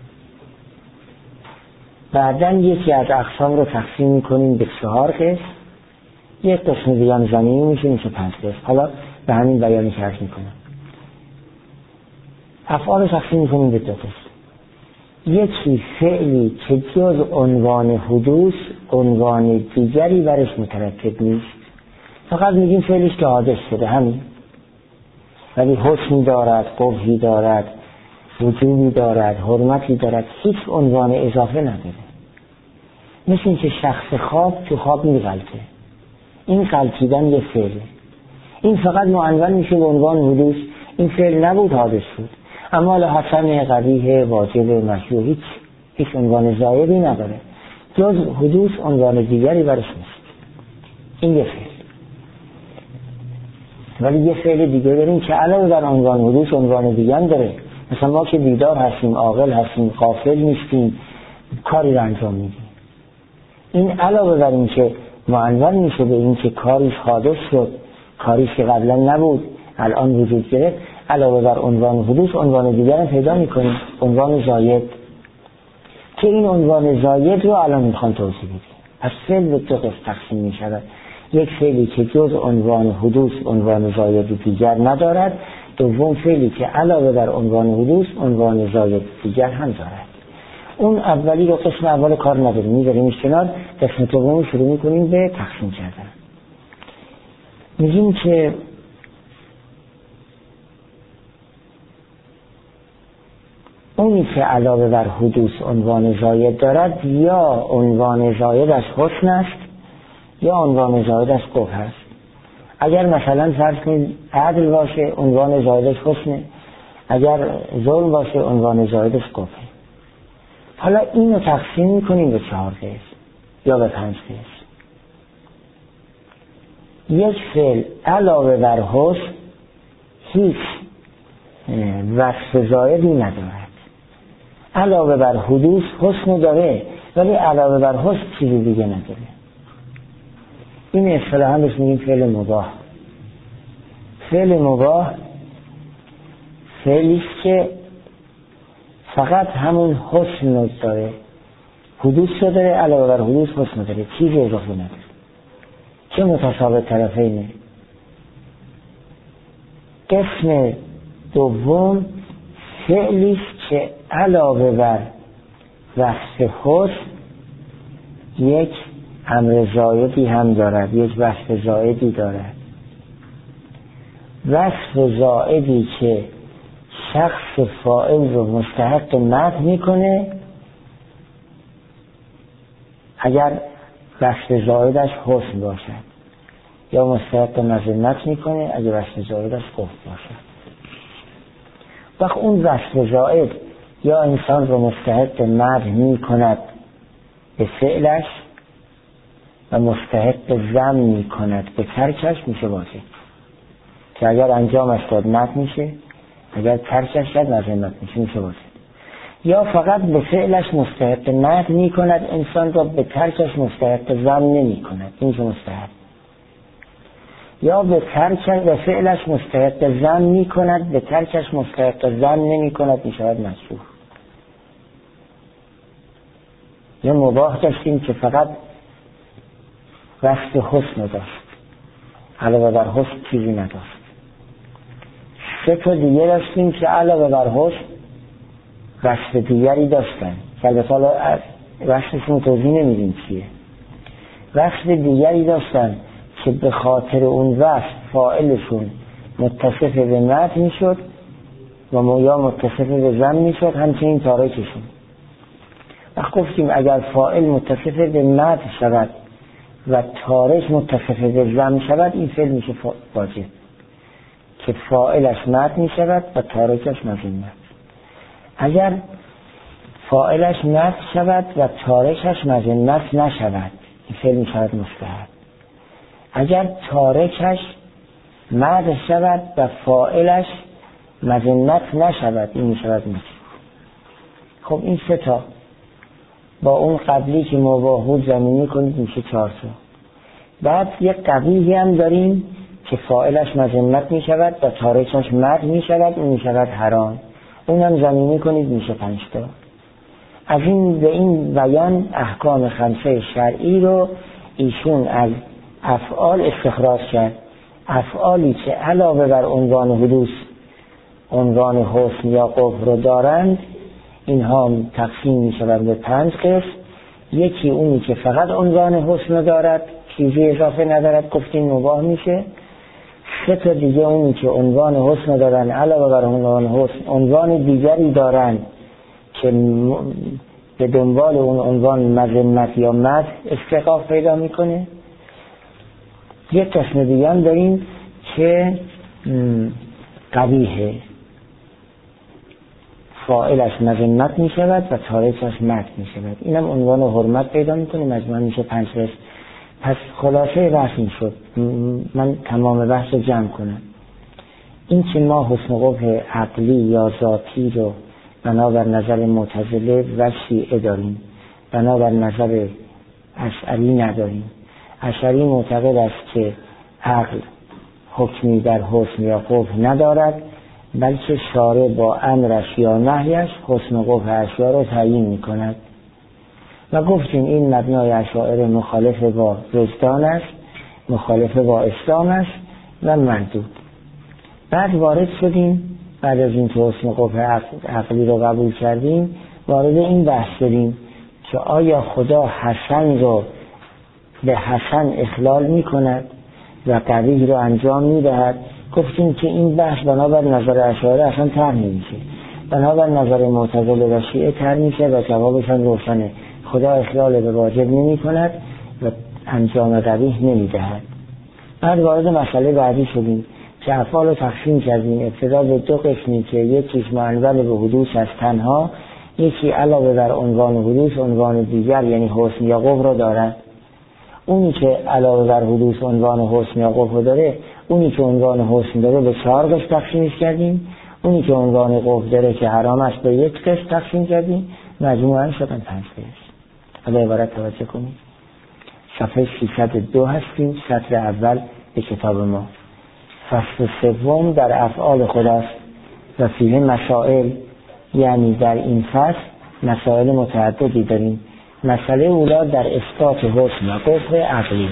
بعدا یکی از اقسام رو تقسیم میکنیم به چهار قسم، یک قسم دیگه هم زمینی میشه میشه پنج قسم. حالا به همین بیانی که عرض میکنم افعال رو تقسیم میکنیم به دو قسم. یکی فعلی که جز عنوان حدوث عنوان دیگری برش مترتب نیست، فقط میگیم فعلیش که حادث شده همین، ولی حسنی دارد، قبحی دارد، وجوبی دارد، حرمتی دارد، هیچ عنوان اضافه نداره. مثل این که شخص خواب تو خواب میغلطه، این غلطیدن یه فعله، این فقط معنون میشه به عنوان حدوث، این فعل نبود حادث شد. اما حسن، قبیح، واجب، مشروع هیچ هیچ عنوان زایدی نداره، جز حدوث عنوان دیگری برش نیست. این یه فعل. ولی یه فعل دیگه داریم که علاوه بر عنوان حدوث عنوان دیگه هم داره. مثلا ما که بیدار هستیم، عاقل هستیم، غافل نیستیم، کاری رو انجام میدیم، این علاوه بر این که معنون میشه به این که کاریش حادث شد، کاریش که قبلا نبود الان وجود گرفت، علاوه بر عنوان حدوث عنوان دیگر هم پیدا میکنیم، عنوان زاید، که این عنوان زاید رو الان میخوان توضیح بدیم. از فعل به دو قسم تقسیم میشود، یک فعلی که جز عنوان حدوث عنوان زاید دیگر ندارد، دوم فعلی که علاوه بر عنوان حدوث عنوان زاید دیگر هم دارد. اون اولی رو قسم اول کار نداریم، میذاریمش کنار، قسم دوم شروع میکنیم به تقسیم کردن. میگیم که اونی که علاوه بر حدوث عنوان زاید دارد، یا عنوان زایدش حسن است یا عنوان زایدش قبح است. اگر مثلا فرض کنید عدل باشه عنوان زایدش حسنه، اگر ظلم باشه عنوان زایدش قبحه. حالا اینو تقسیم میکنیم به چهار قسم یا به پنج قسم. یک فعل علاوه بر حسن هیچ وصف زایدی ندارد، علاوه بر حدوث حسن داره ولی علاوه بر حسن چیزی دیگه نداره. این اصطلاحاً بهش میگیم فعل مباح. فعل مباح فعلیست که فقط همون حسن داره، حدوث داره، علاوه بر حدوث حسن داره، چیزی اضافه نداره. چه متشابه طرفینه. قسم دوم فعلیست که علاوه بر وصف حسن یک امر زایدی هم دارد، یک وصف زایدی دارد. وصف زایدی که شخص فاعل رو مستحق مدح میکنه اگر وصف زایدش حسن باشد، یا مستحق مذمت میکنه اگر وصف زایدش قبح باشد. وقت اون وصف زاید یا انسان رو مستحق مدح میکند به فعلش و مستحق ذم میکند به ترکش، میشه واجب، که اگر انجامش داد مدح میشه، اگر ترکش داد مذمت میشه، میشه واجب. یا فقط به فعلش مستحق مدح میکند انسان را، به ترکش مستحق ذم نمیکند، این میشه مستحق. یا به ترکش به فعلش مستحق ذم میکند، به ترکش مستحق ذم نمیکند، میشود مکروه. یا مباح داشتیم که فقط وصف حسن داشت، علاوه بر حسن چیزی نداشت. سه تا دیگه داشتیم که علاوه بر حسن وصف دیگری داشتن، که البته حالا وصفشون توضیح نمیدیم چیه. وصف دیگری داشتن که به خاطر اون وصف فاعلشون متصف به مدح میشد و یا متصف به ذم میشد، همچنین تارکشون. وقت گفتیم اگر فاعل متصف به مدح شود و تارک متصف به ذم شود، این فعل میشه واجب، که فاعلش مدح میشود و تارکش مذمت. اگر فاعلش مد شود و تارکش مذمت نشود، این فعل می شود مستحب. اگر تارکش مد شود و فاعلش مذمت نشود، این می شود مستحب. خب این سه تا با اون قبلی که مباهود زمینی کنید میشه چهار تا. بعد یک قبیحی هم داریم که فاعلش مذمت می شود و تارکش مد می شود، این می شود حرام، اونم زمینی کنید میشه پنج تا. از این به این بیان احکام خمسه شرعی رو ایشون از افعال استخراج کرد. افعالی که علاوه بر عنوان حدوث عنوان حسن یا قبح رو دارند، اینها تقسیم می شود به پنج قسم. یکی اونی که فقط عنوان حسن دارد، چیزی اضافه ندارد، گفتیم مباح میشه. سه تا دیگه اونی که عنوان حسن دارن علاوه بر عنوان حسن عنوان دیگری دارن که به دنبال اون عنوان مذمت یا مدح استحقاق پیدا میکنه. یک قسم دیگه هم داریم که قبیحه، فاعلش مذمت می شود و تارکش مدح می شود، اینم عنوان حرمت پیدا میکنه، مجموعا میشه پنج قسم. پس خلاصه بحث این شد، من تمام بحث رو جمع کنم. این که ما حسن قبح عقلی یا ذاتی رو بنابر نظر معتزله و شیعه داریم، بنابر نظر اشعری نداریم. اشعری معتقد است که عقل حکمی در حسن یا قبح ندارد، بلکه شارع با امرش یا نهیش حسن و قبح اشیاء رو تعیین می کند و گفتیم این مبنای اشاعره مخالف با وجدان است، مخالف با اسلام است و مردود. بعد وارد شدیم، بعد از این که حسن و قبح عقلی رو قبول کردیم، وارد این بحث شدیم که آیا خدا حسن رو به حسن اخلال می کند و قبیح رو انجام می دهد. گفتیم که این بحث بنابر نظر اشاعره اصلا طرح نمیشه، بنابر نظر معتزله و شیعه طرح میشه و جوابشان روشنه، خدا اخلال به واجب نمی کند و انجام قبیح نمی دهد. بعد وارد مسئله بعدی شدیم که افعال رو تقسیم کردیم، ابتدا به دو قسمی که یکیش منول به حدوث از تنها، یکی علاوه بر عنوان حدوث عنوان دیگر یعنی حسن یا قبح رو دارد. اونی که علاوه بر حدوث عنوان حسن یا قبح داره، اونی که عنوان حسن داره به چهار قسم تقسیمش کردیم، اونی که عنوان قبح داره که حرام است به یک قسم تقسیم کردیم، مجموعاً شدن پنج قسم. حالا عبارت توجه کنید، صفحه سیصد و دو هستیم، سطر اول به کتاب ما. فصل سوم در افعال خداست و فیه مسائل، یعنی در این فصل مسائل متعددی داریم. مسئله اولا در اثبات حسن و قبح عقلی.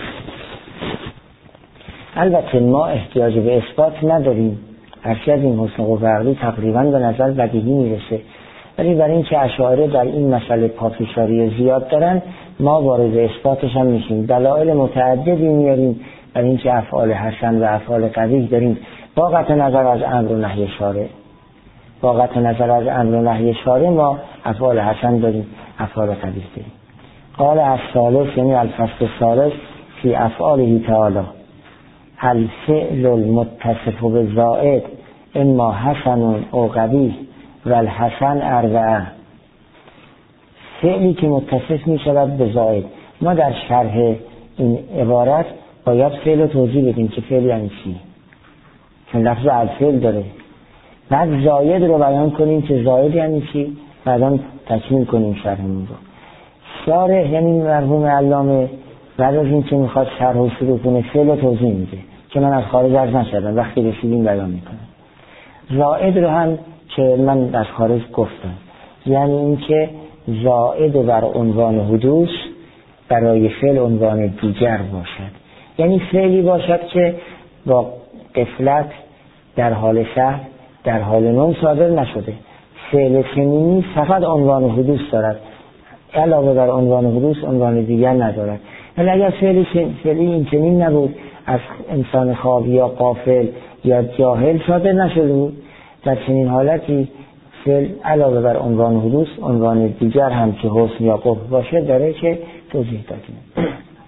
البته ما احتیاج به اثبات نداریم، هرچی از این حسن و قبح عقلی تقریبا به نظر بدیهی میرسه، ولی برای این که اشاعره در این مسئله پافشاری زیاد دارن، ما وارد اثباتش هم میشیم. دلایل متعددی میاریم برای این که افعال حسن و افعال قبیح داریم، با قطع نظر از امر و نهی شارع. با قطع نظر از امر و نهی شارع ما افعال حسن داریم، افعال قبیح داریم. قال الثالث، یعنی الفصل الثالث فی افعاله تعالی، الفعل المتصف بالزائد اما حسن او قبیح و الحسن اربعه. فعلی که متصف می شود به زائد. ما در شرح این عبارت باید فعل رو توضیح بدیم که فعل یعنی چی، چون لفظ الفعل داره. بعد زائد رو بیان کنیم که زائد یعنی چی، بعدا تکمیل کنیم شرحمون رو. شارح یعنی مرحوم علامه بعد از این که میخواد شرح و شروع کنه فعل رو توضیح میده که من از خارج عرض نشدم، وقتی رسیدیم بیان میکنم. زائد رو هم که من از خارج گفتم، یعنی این که زائد بر عنوان حدوث برای فعل عنوان دیگر باشد، یعنی فعلی باشد که با غفلت در حال سهو در حال نوم صادر نشده. فعل چنینی فقط عنوان حدوث دارد، علاوه بر عنوان حدوث عنوان دیگر ندارد. ولی اگر فعلی فعلی این چنین نبود، از انسان خواب یا غافل یا جاهل صادر نشده بود، در چنین حالتی فعل علاوه بر عنوان حدوث عنوان دیگر هم که حسن یا قبح باشه داره که توضیح دادیم.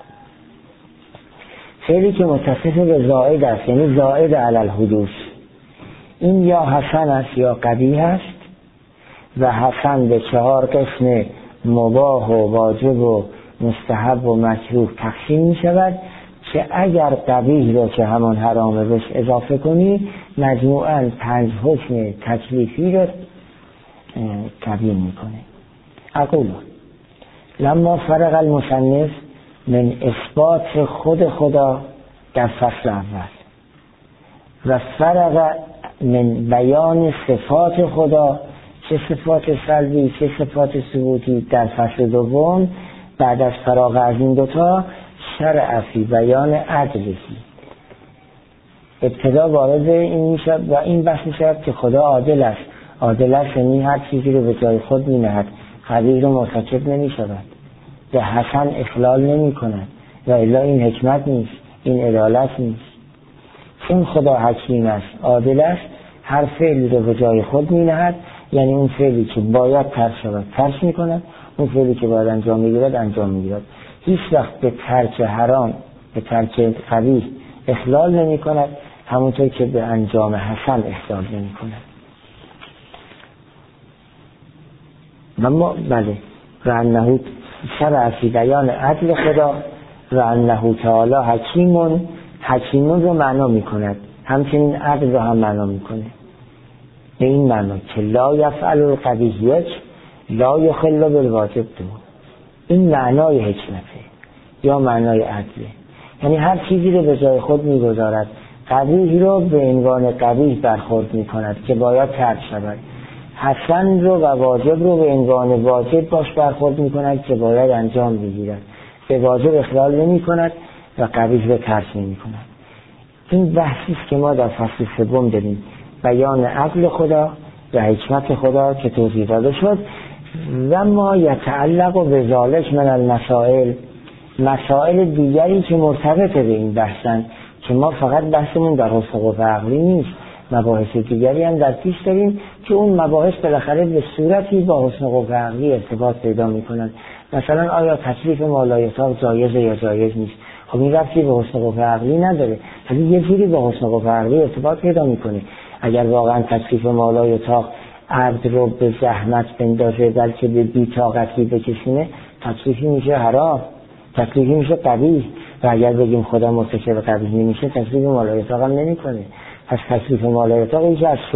فعلی که متصف به زائد است، یعنی زائد علی الحدوث، این یا حسن است یا قبیح است و حسن به چهار قسم مباح و واجب و مستحب و مکروه تقسیم می شود که اگر قبیح رو که همان حرامه بهش اضافه کنی مجموعاً پنج حکم تکلیفی رو تبیین میکنه. اقول لما فرغ المصنف من اثبات خود خدا در فصل اول و فرغ من بیان صفات خدا، چه صفات سلبی چه صفات ثبوتی، در فصل دوم بعد از فراغ از این دوتا شرع فی بیان عدلهی، ابتدا وارد این میشد و این بحث میشد که خدا عادل است. عادل است یعنی هر چیزی رو به جای خود می نهد، قبیح رو مرتکب نمی شود، به حسن اخلال نمی کند و الا این حکمت نیست، این عدالت نیست. چون خدا حکیم است، عادل است، هر فعلی رو به جای خود می نهد، یعنی اون فعلی که باید ترک شود ترک می کند، اون فعلی که باید انجام می گیرد انجام می گیرد. هیچ وقت به ترک حرام به ترک قبیح اخلال نمی کند، همونطور که به انجام حسن اخلال نمی کند. اما بله و انه شرع فی بیان عدل خدا و انه تعالی حکیمون، حکیمون رو معنا می کند، همچنین عدل رو هم معنا می کنه. به این معنا که لا یفعل القبیح یک لا یخل بالواجب دو. این معنای حکمته یا معنای عدله، یعنی هر چیزی رو به جای خود می گذارد، قبیح رو به عنوان قبیح برخورد می کند که باید ترک شود، حسن رو و واجب رو به عنوان واجب باش برخورد می کند که باید انجام بگیرد، به واجب اخلال نمی کند و قبیح رو ترک نمی کند. این بحثی است که ما در فصل سوم داریم، بیان عدل خدا و حکمت خدا که توضیح داده شد. و ما یتعلق و بذالک من المسائل، مسائل دیگری که مرتبط به این بحثن که ما فقط بحثمون در حسن قوه عقلی نیست، مباحث دیگری هم در پیش داریم که اون مباحث بالاخره به صورتی با حسن قوه عقلی ارتباط پیدا میکنن. مثلا آیا تکلیف مالایطاق جایز یا جایز نیست؟ خب این ربطی به حسن قوه عقلی نداره، ولی یه جوری با حسن قوه عقلی ارتباط پیدا میکنه. اگر واقعا تکلیف مالایطاق عبد رو به زحمت بندازه بلکه به بی‌طاقتی بکشونه، تکلیفی میشه حرام، تکلیفی میشه قبیح. و اگر بگیم خدا مرتکب قبیح نمیشه، تکلیف مالایطاق هم نمیکنه. پس تکلیف مالایطاق ایجا از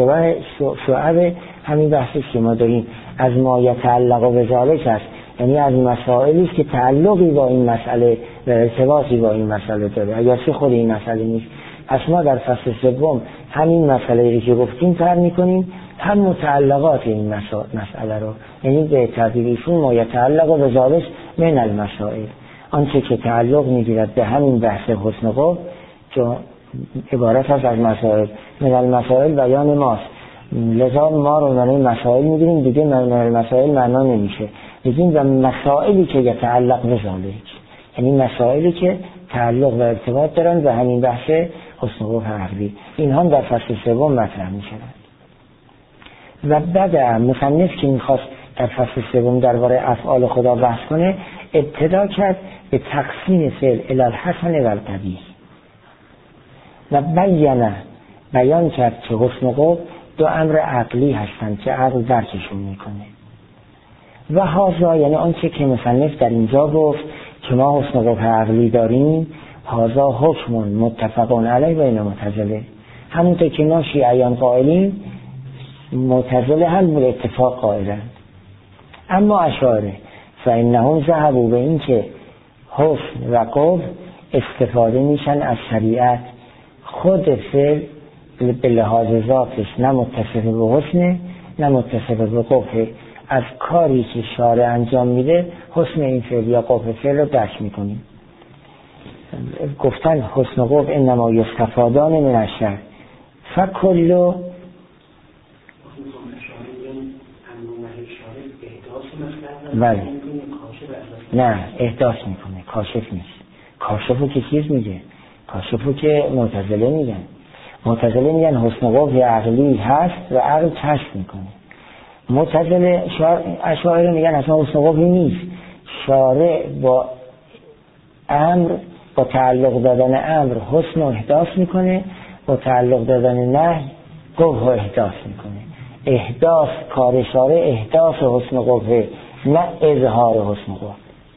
شعب همین بحثی که ما داریم، از ما یتعلق و بذالک است، یعنی از مسائلی که تعلقی با این مسئله و ارتباطی با این مسئله داره، اگر چه خود این مسئله نیست. پس ما در فصل سوم همین مسئله رو که گفتیم تر میکنیم، هم متعلقات این مسئله رو، یعنی به تعبیرشون ما یتعلق و بذالک من المسائل، آنچه که تعلق میگیرد به همین بحث حسن قوه که عبارت هست از مسائل. من المسائل بیان ماست، لذا ما رو معنی مسائل میگیریم، دیگه من المسائل معنا نمیشه، میگیم و مسائلی که یتعلق بذالک، یعنی مسائلی که تعلق و ارتباط دارن به همین بحث حسن قوه عقلی، این هم در فصل سوم مطرح میشن. و بعد مصنف که میخواست در فصل سوم درباره افعال خدا بحث کنه، ابتدا کرد به تقسیم فعل الی الحسن و القبیح و بیانه بیان کرد که حسن قوه دو امر عقلی هستند که عقل درکشون میکنه. و هازا یعنی آنچه که مصنف در اینجا گفت که ما حسن قوه عقلی داریم، هازا حکم متفقون علیه بین معتزله، همونطور که ما شیعیان قائلیم معتزله هم به اتفاق قائلن. اما اشاعره فانهم ذهبوا به این که حسن و قوه استفاده میشن از شریعت، خود فعل به لحاظ ذاتش نه متصف به حسن نه متصف به قوه، از کاری که شارع انجام میده حسن این فعل یا قوه فعل رو درک میکنیم. گفتن حسن قوه انما یستفادان من الشرع فکلو بله نه احداث میکنه، کاشف نیست. کاشفو که چیز میگه؟ کاشفو که معتزله میگن. معتزله میگن حسن قوه عقلی هست و عقل کشف میکنه. معتزله اشاعره میگن اصلا حسن قوه نیست، شارع با امر با تعلق دادن امر حسن و احداث میکنه، با تعلق دادن نهی قوه و احداث میکنه. احداث کار شارع احداث حسن قبح، نه اظهار حسن قبح.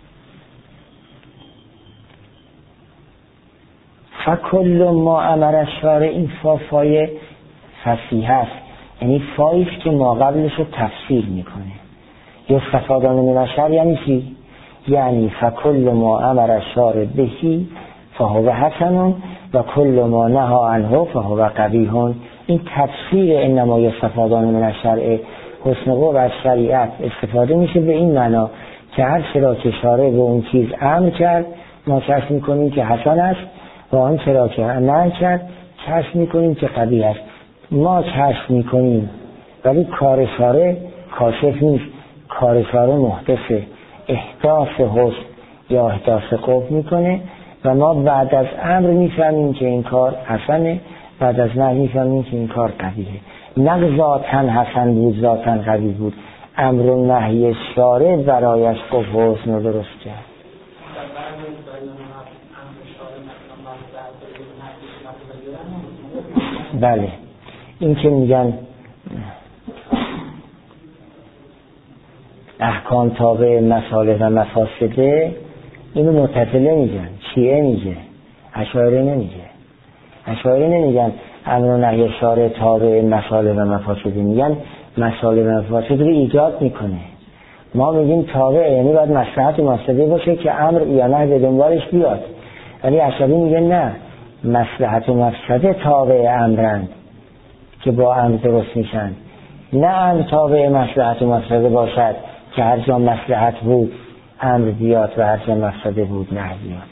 فکل ما امر الشارع، این فا فای فصیح است، یعنی فایی است که ما قبلش رو تفسیر میکنه. یستفادان من الشرع یعنی چی؟ یعنی فکل ما امر الشارع بهی فهو حسن و کل ما نهی عنه فهو قبیح. این تفسیر انما یستفادان من الشرع حسن قبح از شریعت استفاده میشه به این معنا که هر چرا که شارع به اون چیز امر کرد ما کشف میکنیم که حسن است و آن چرا که نهی کرد کشف میکنیم که قبیح است. ما کشف میکنیم ولی کار شارع کاشف نیست، کار شارع محدثه، احداث حسن یا احداث قبح میکنه و ما بعد از امر میفهمیم که این کار حسنه، بعد از نهی میفهمیم که این کار قبیحه. نه ذاتاً حسن بود ذاتاً قبیح بود، امر و نهی شارع برایش قبح و حسن رو درست کرد. بله این که میگن احکام تابع مصالح و مفاسده، اینو معتزله میگن، شیعه میگه، اشاعره نمیگه. اشاعره نمیگن امر و نهی شارع تابع مصالح و مفاسده، میگن مصالح و مفاسد رو ایجاد میکنه. ما میگیم تابع یعنی باید مصلحت و مفسده باشه که امر یا نهی به دنبالش بیاد، ولی اشاعره میگه نه، مصلحت و مفسده تابع امرند که با امر درست میشن، نه امر تابع مصلحت و مفسده باشد که هر جا مصلحت بود امر بیاد و هر جا مفسده بود نهی بیاد.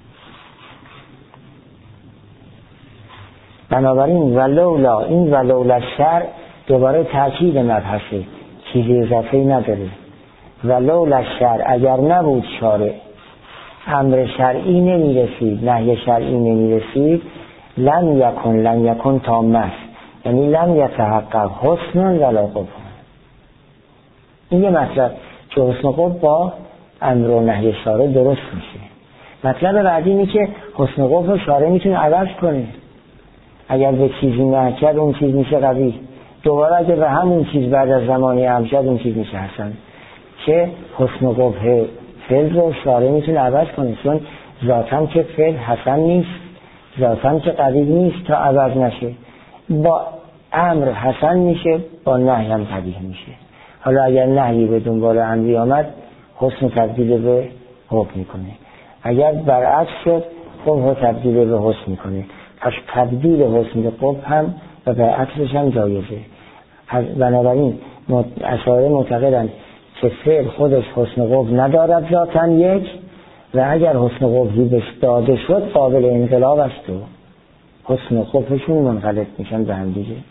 بنابراین ولولا، این ولولا شرع دوباره تاکید مبحثه، چیزی اضافه‌ای نداره. ولولا شرع، اگر نبود شارع امر شرعی نمیرسید، نهی شرعی نمیرسید، لم یکن لم یکن تامه، یعنی لم یتحقق حسن ولا قبح. این یه مطلب که حسن قبح با امر و نهی شارع درست میشه. مطلب بعدی اینه که حسن قبح شارع میتونه عوض کنه، اگر به چیزی نهی کرد اون چیز میشه قبیح، دوباره اگر به همون چیز بعد از زمانی امر شد اون چیز میشه حسن. که حسن قبح فعل رو شارع میتونه عوض کنه، چون ذاتاً که فعل حسن نیست، ذاتاً که قبیح نیست تا عوض نشه. با امر حسن میشه، با نهی هم قبیح میشه. حالا اگر نهی به دنبال امری آمد حسن تبدیل به حکم میکنه، اگر برعکس شد قبح تبدیل به حسن میکنه. پس تبدیل حسن به قبح هم و برعکسش هم جایزه. بنابراین اشاعره معتقدند که فعل خودش حسن قبح ندارد ذاتاً یک، و اگر حسن قبحی بهش داده شد قابل انقلاب است و حسن قبحشون منقلب میشن به هم دیگه.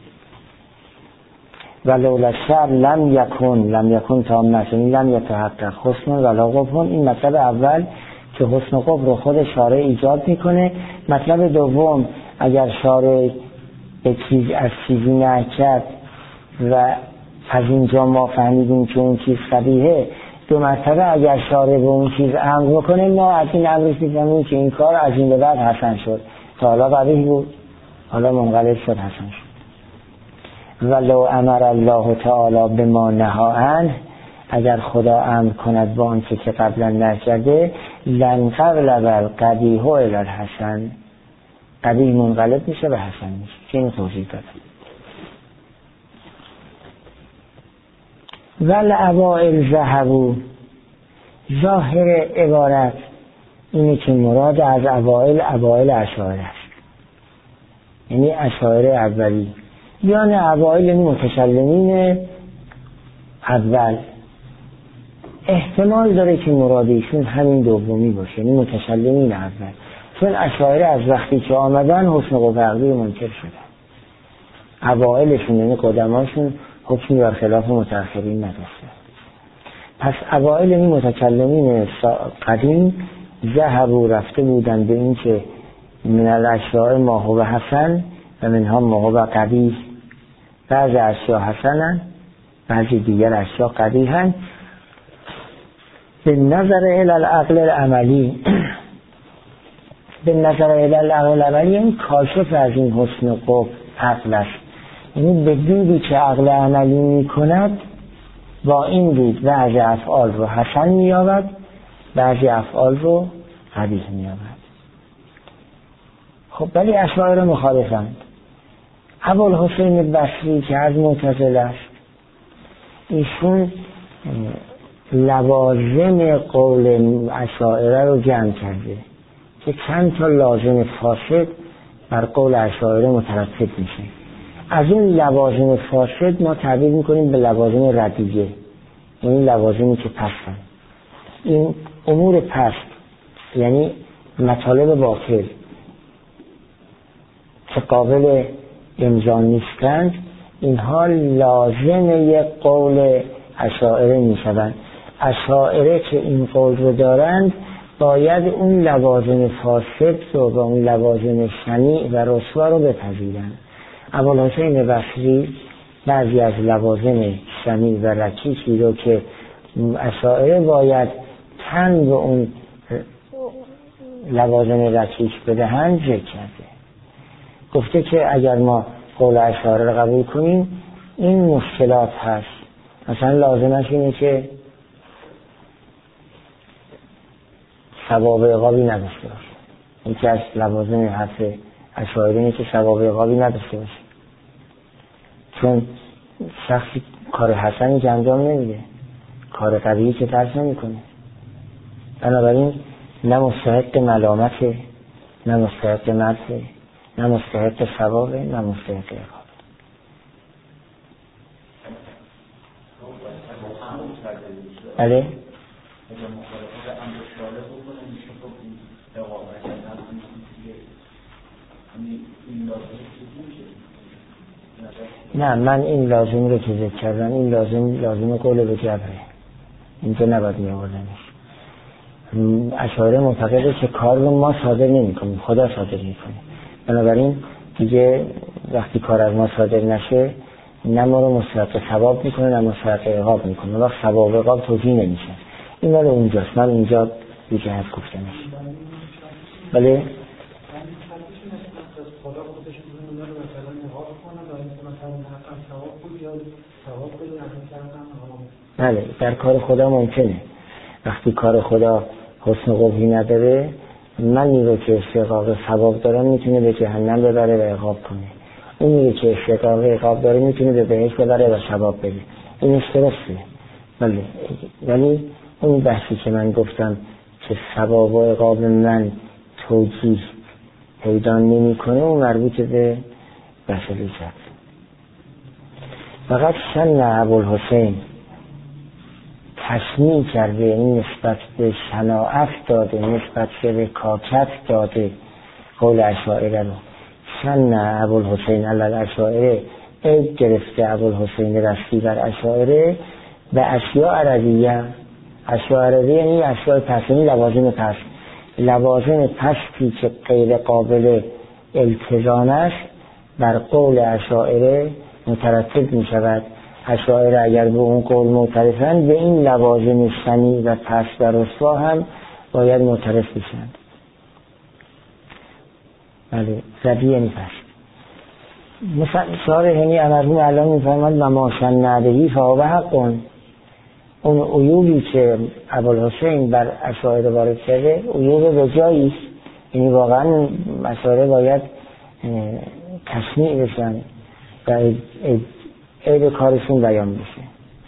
ولولا الشرع لم یکن لم یکن تامه، لم یتحقق حسن ولا قبح. این مطلب اول که حسن قبح رو خود شارع ایجاد میکنه. مطلب دوم، اگر شارع به چیز از چیزی نهی کرد و از اینجا ما فهمیدیم که اون چیز قبیحه، دو مرتبه اگر شارع به اون چیز امر بکنه ما از این امرش میفهمیم که این کار از این به بعد حسن شد، تا حالا قبیح بود حالا منقلب شد حسن شد. ولو امر الله تعالی به ما نهی عنه، اگر خدا امر کند با آنچه که قبلا نکرده، لن قبل بل قبیح الی الحسن، قبیح منقلب میشه به حسن میشه. که این توضیح دادم. ول اوائل ذهبوا، ظاهر عبارت اینه که مراد از اوائل اوائل اشاعره است، یعنی اشاعره اولی، یعنی اوائل متکلمین اول. احتمال داره که مرادشون همین دومی باشه، یعنی متکلمین اول، چون اشاعره از وقتی که آمدن حسن قبح عقلی منکر شدن. اوائلشون یعنی قدماشون حکمی بر خلاف متأخرین نداشته. پس اوائل این متکلمین قدیم ذهبوا، رفته بودن به این که من الاشیاء ما هو حسن و منها ما هو قبیح، بعضی اشیاء حسنن بعضی دیگر اشیاء قبیحن. به نظر الی العقل العملی، به نظر الی العقل العملی این کاشف از این حسن قبح عقل است، یعنی به دیدی که عقل عملی می کند با این دید بعضی افعال رو حسن می یابد، بعضی افعال رو قبیح می یابد. خب ولی اشاعره مخالفند. ابوالحسین بصری که از معتزله است، ایشون لوازم قول اشاعره رو جمع کرده که چند تا لازم فاسد بر قول اشاعره مترتب میشه. از این لوازم فاسد ما تعبیر میکنیم به لوازم ردیه، این لوازمی که پستن. این امور پست یعنی مطالب باطل که قابل امضا نیستند، اینها لازم یک قول اشاعره میشوند. اشاعره که این قول رو دارند باید اون لوازم فاسد رو و اون لوازم شنیع و رسوا رو بپذیرند. ابوالحسین بصری بعضی از لوازم شنیع و رکیکی رو که اشاعره باید تن به اون لوازم رکیک بدهند ذکر کرده. گفته که اگر ما قول اشاعره رو قبول کنیم این مشکلات هست. مثلا لازمش اینه که ثواب عقابی نداشته باشه. این که از لوازم حرف اشاعره اینه که ثواب عقابی نداشته باشه، چون شخصی کار حسنی که انجام نمیده، کار قبیحی که ترک نمیکنه، بنابراین نه مستحق ملامته، نه مستحق مدحه، نه مستحق ثوابه، نه مستحق عقاب. بله؟ نه، من این لازم رو که ذکر کردم این لازم لازم قول به جبره، اینجا نباید می آوردنش. اشاعره معتقده که کار رو ما صادر نمی کنیم، خدا صادر می کنه. بنابراین دیگه وقتی کار از ما صادر نشه نه ما رو مستحق ثواب میکنه نه مستحق عقاب میکنه، وقت ثواب و عقاب توجیه نمیشه. این مال اونجاست، من اینجا دیگه هست گفتنش. بله؟ بله، در کار خدا ممکنه وقتی کار خدا حسن قبحی نداره، منی رو که استحقاق ثواب دارم میتونه به جهنم ببره و عقاب کنه، اونی که استحقاق عقاب داره میتونه به بهشت ببره و ثواب بده. این درسته. بله، ولی اون بحثی که من گفتم که ثواب و عقاب من توجیه پیدا نمی کنه اون مربوط به بحث ریزت. فقط شن ابوالحسین تشمیع کرده، این نسبت به شناعت داده، نسبت به رکاکت داده قول اشاعره رو. شن ابوالحسین علی الاشاعره، عیب گرفته ابوالحسین رشتی بر اشاعره به اشیاء عربیه. اشیاء عربیه یعنی اشیاء پس، یعنی لوازم پس، لوازم پستی که غیر قابل التزام است بر قول اشاعره مترتب می شود. اشاعره اگر به اون قول معترفند به این لوازم شنیع و پس و رسوا هم باید معترف بشند. بله، زبی یعنی پس. مثلا شارحینی امرون الان می فرماند و ما شنعدهی فهو حقون. اون عیوبی که ابوالحسین بر اشاعره وارد کرده عیوب به جایی است، یعنی واقعا اشاعره باید تشمیع بشن و عیب کارشون بیان بشه.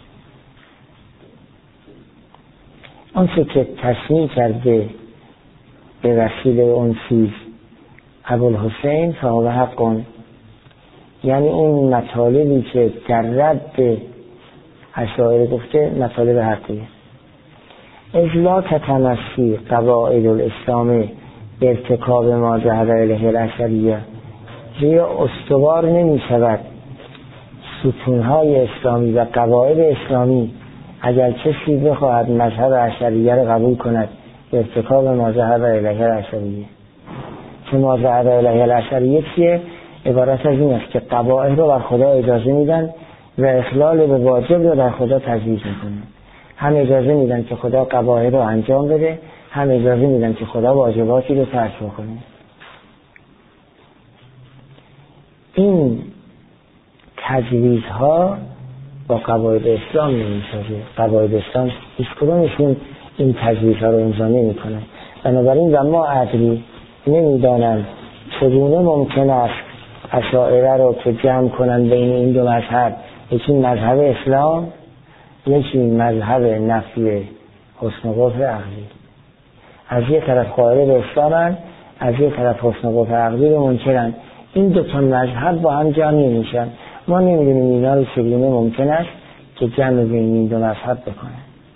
آنچه که تشمیع کرده به وسیله اون چیز ابوالحسین فهو حقون، یعنی اون مطالبی که در رد اشاعره گفته مطالب حقیه. اجلا تتمسی قواعد الاسلام به ارتکاب ما ذهب الیه الاشعریه، زیرا استوار نمی شود ستونهای اسلامی و قواعد اسلامی اگر کسی بخواهد مذهب اشعریه رو قبول کند به ارتکاب ما ذهب الیه الاشعریه. که ما ذهب الیه الاشعریه چیه؟ عبارت از این است که قواعد رو بر خدا اجازه میدن و اخلال به واجب رو در خدا تجویز میکنن. هم اجازه میدن که خدا قواعد رو انجام بده، هم اجازه میدن که خدا واجباتی رو ترک بکنه. این تجویزها با قواعد اسلام نمی‌سازه. قواعد اسلام هیچ کدومشون این تجویزها رو امضا نمی‌کنن. بنابراین و ما ادری نمی‌دانم چگونه ممکن است اشاعره رو که جمع کنن بین این دو مذهب، یکی مذهب اسلام یکی مذهب نفی حسن قبح عقلی. از یک طرف قائل به اسلامن، از یک طرف حسن قبح عقلی رو منکرن. این دو تا مذهب با هم جمع نمیشن. ما نمیدونیم اینا رو چگونه ممکن است که جمع بین این دو مذهب بکنن.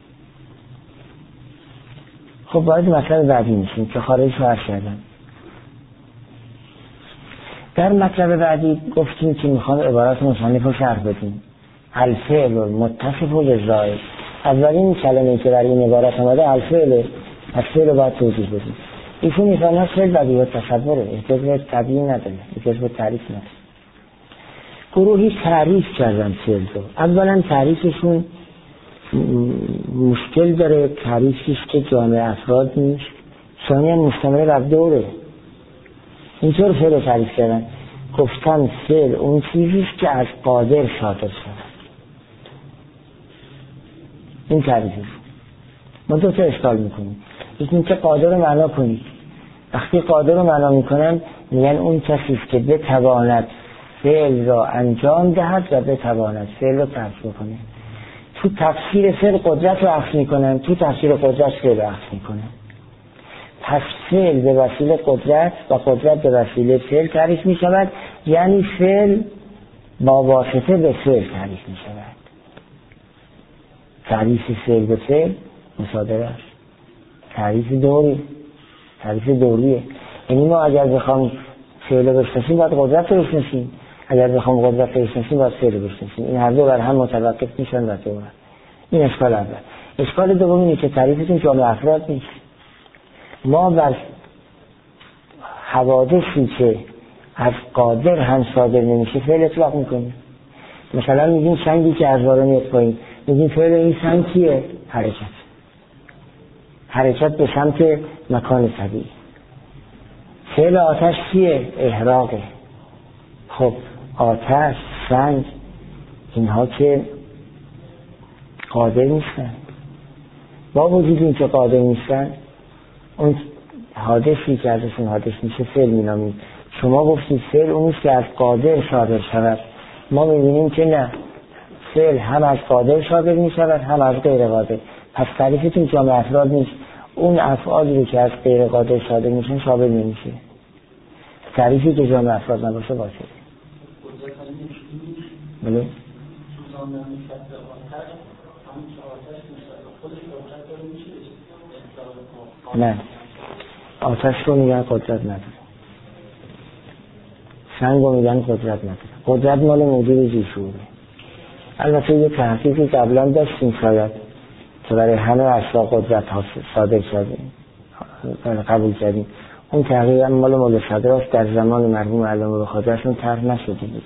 خب باید مطلب بعدی میشیم که خارج شوهر کردن. در مطلب بعدی گفتیم که میخوام عبارات مصنف رو شرح بدیم. الفعل متصف بالزائد. اولین کلمه که در این عبارت آمده الفعل، از فعل باید توضیح بدیم. ایشون میفرماید فعل بدیهی تصوره، احتیاج به تبیین نداره، احتیاج به تعریف نداره. گروهی تعریف کردن فعل رو. اولا تعریفشون مشکل داره، تعریفیش که جامع افراد نیست. ثانیاً مستمر بر دوره. اینطور فعل تعریف کردن، گفتن فعل اون چیزیست که از قادر صادر شده. این تعریفش ما دو تا اشکال میکنیم. یکی اینکه قادر رو معنا کنید. وقتی قادر رو معنا میکنن میگن اون کسیست که بتواند فعل را انجام دهد و بتواند فعل رو ترک کنه. تو تفسیر فعل قدرت رو اخذ میکنن، تو تفسیر قدرت فعل رو اخذ میکنن. پس فعل به وسیله قدرت و قدرت به وسیله فعل تعریف میشود، یعنی فعل با واسطه به فعل تعریف میشود. تعریف فعل به فعل مصادره است. تعریف دوری، تعریف دوریه. یعنی ما اگر بخوام فعل رو بشناسیم باید قدرت رو بشناسیم، اگر بخوام قدرت رو بشناسیم باید فعل رو بشناسیم. این هر دو بر هم متوقف میشن و دو بر. این اشکال اول. اشکال دوم اینه که تعریفتون جامع افراد نیست. ما بر حوادثی که از قادر هم صادر نمیشه فعل اطلاق میکنیم. مثلا میگیم سنگی که از بالا میاد پایین، میگیم فعل این سنگ کیه؟ حرکت. حرکت به سمت مکان طبیعی. فعل آتش کیه؟ احراقه. خب آتش، سنگ، اینها که قادر نیستن. با وجود این که قادر نیستن، اون حادثی که ازشون حادث میشه فعل مینامید. شما گفتید فعل اونیست که از قادر صادر شود. ما میبینیم که نه، فعل هم از قادر صادر میشود هم از غیر قادر. پس تعریفتون جامع افراد نیست. اون افعالی رو که از غیر قادر صادر میشن شامل نمیشه. تعریفی که جامع افراد نباشه باشه. بله؟ نه، آتش رو میگن قدرت نداره، سنگ رو میگن قدرت نداره. قدرت مال موجود زیشوره. البته یه تحقیقی قبلا داشتیم شاید که برای همه اشیاء قدرت ها صادر شدیم قبول کردیم. اون تحقیق مال مال صدراست، در زمان مرحوم علامه بخاری اصلا طرح نشده بوده.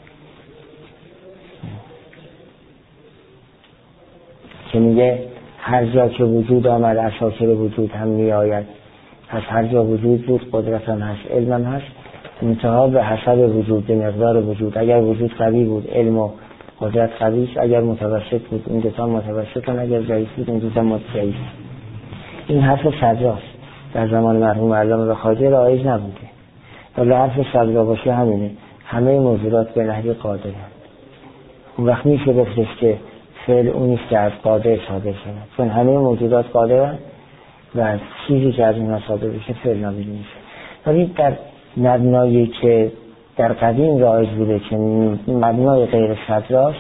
که میگه هر جا که وجود آمد اساکر وجود هم می آید. پس هر جا وجود بود قدرت هم هست، علم هم هست، منتها به حسب وجود، به مقدار وجود. اگر وجود قوی بود علم و قدرت قوی است، اگر متوسط بود این دوتا متوسطن، اگر ضعیف بود این دوتا ضعیف. این حرف صدراست، در زمان مرحوم علامه بخاری رایج نبوده. ولی حرف صدرا باشه همینه، همه موجودات به نحوی قادرند. اون وقت میشه گفتش که فعل اونیست که از قادر صادر شده، چون همه موجودات قادرند و چیزی که از اونها صادر بشه فعل نامیده میشه. ولی در مبنایی که در قدیم رایج بوده که مبنای غیر صدراست،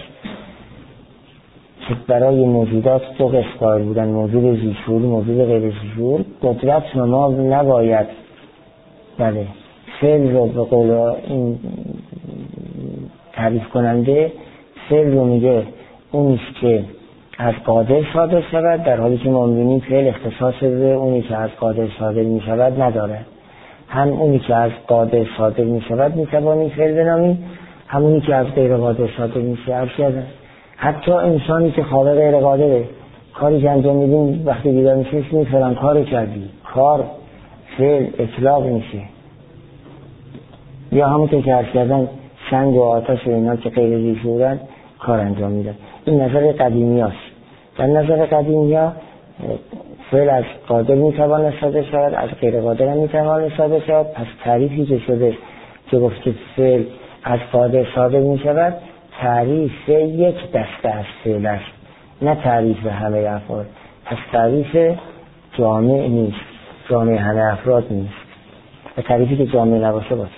که برای موجودات دو قسم قائل بودن، موجود زیشور، موجود غیر زیشور. قدرت ما نباید بله فعل رو به قول این تعریف کننده فعل رو میگه اونیست که از قادر صادر شود، در حالی که ما می‌بینیم فعل اختصاص به اونی که از قادر صادر میشود نداره. هم اونی که از قادر صادر میشود میتوانیم فعل بنامیم، هم اونی که از غیر قادر صادر میشه عرض کردن. حتی انسانی که خالق غیر قادره، کاری که انجام میدیم وقتی بیدار میشه اسمی فلان کارو کردی، کار فعل اطلاق میشه. یا همون که عرض کردن سنگ و آتش و اینا که غیر ذی شعورن کار انجام میدن. این نظر قدیمی هست. در نظر قدیمی ها فعل از قادر میتواند صادر شود، از غیر قادر هم میتواند صادر شود. پس تعریفی که شده که گفته فعل از قادر صادر میشود، تعریف یک دسته از فعل است، نه تعریف همه افعال. پس تعریف جامع نیست، جامع همه افراد نیست، و تعریفی که جامع نباشه باشه.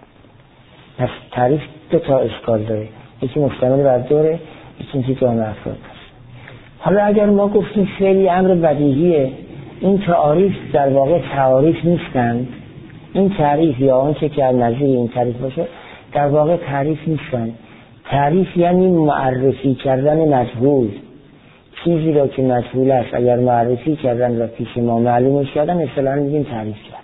پس تعریف دو تا اشکال داره، یکی مشتمل بر دوره، یکی اینکه جامع افراد است. حالا اگر ما گفتیم فعلی امر بدیهیه، این تعاریف در واقع تعاریف نیستند. این تعریف یا اون چه که نظیر این تعریف باشه در واقع تعریف نیستند. تعریف یعنی معرفی کردن مجهول، چیزی را که مجهول است اگر معرفی کردن و پیش ما معلومش کردن اصطلاحاً میگیم تعریف کرد.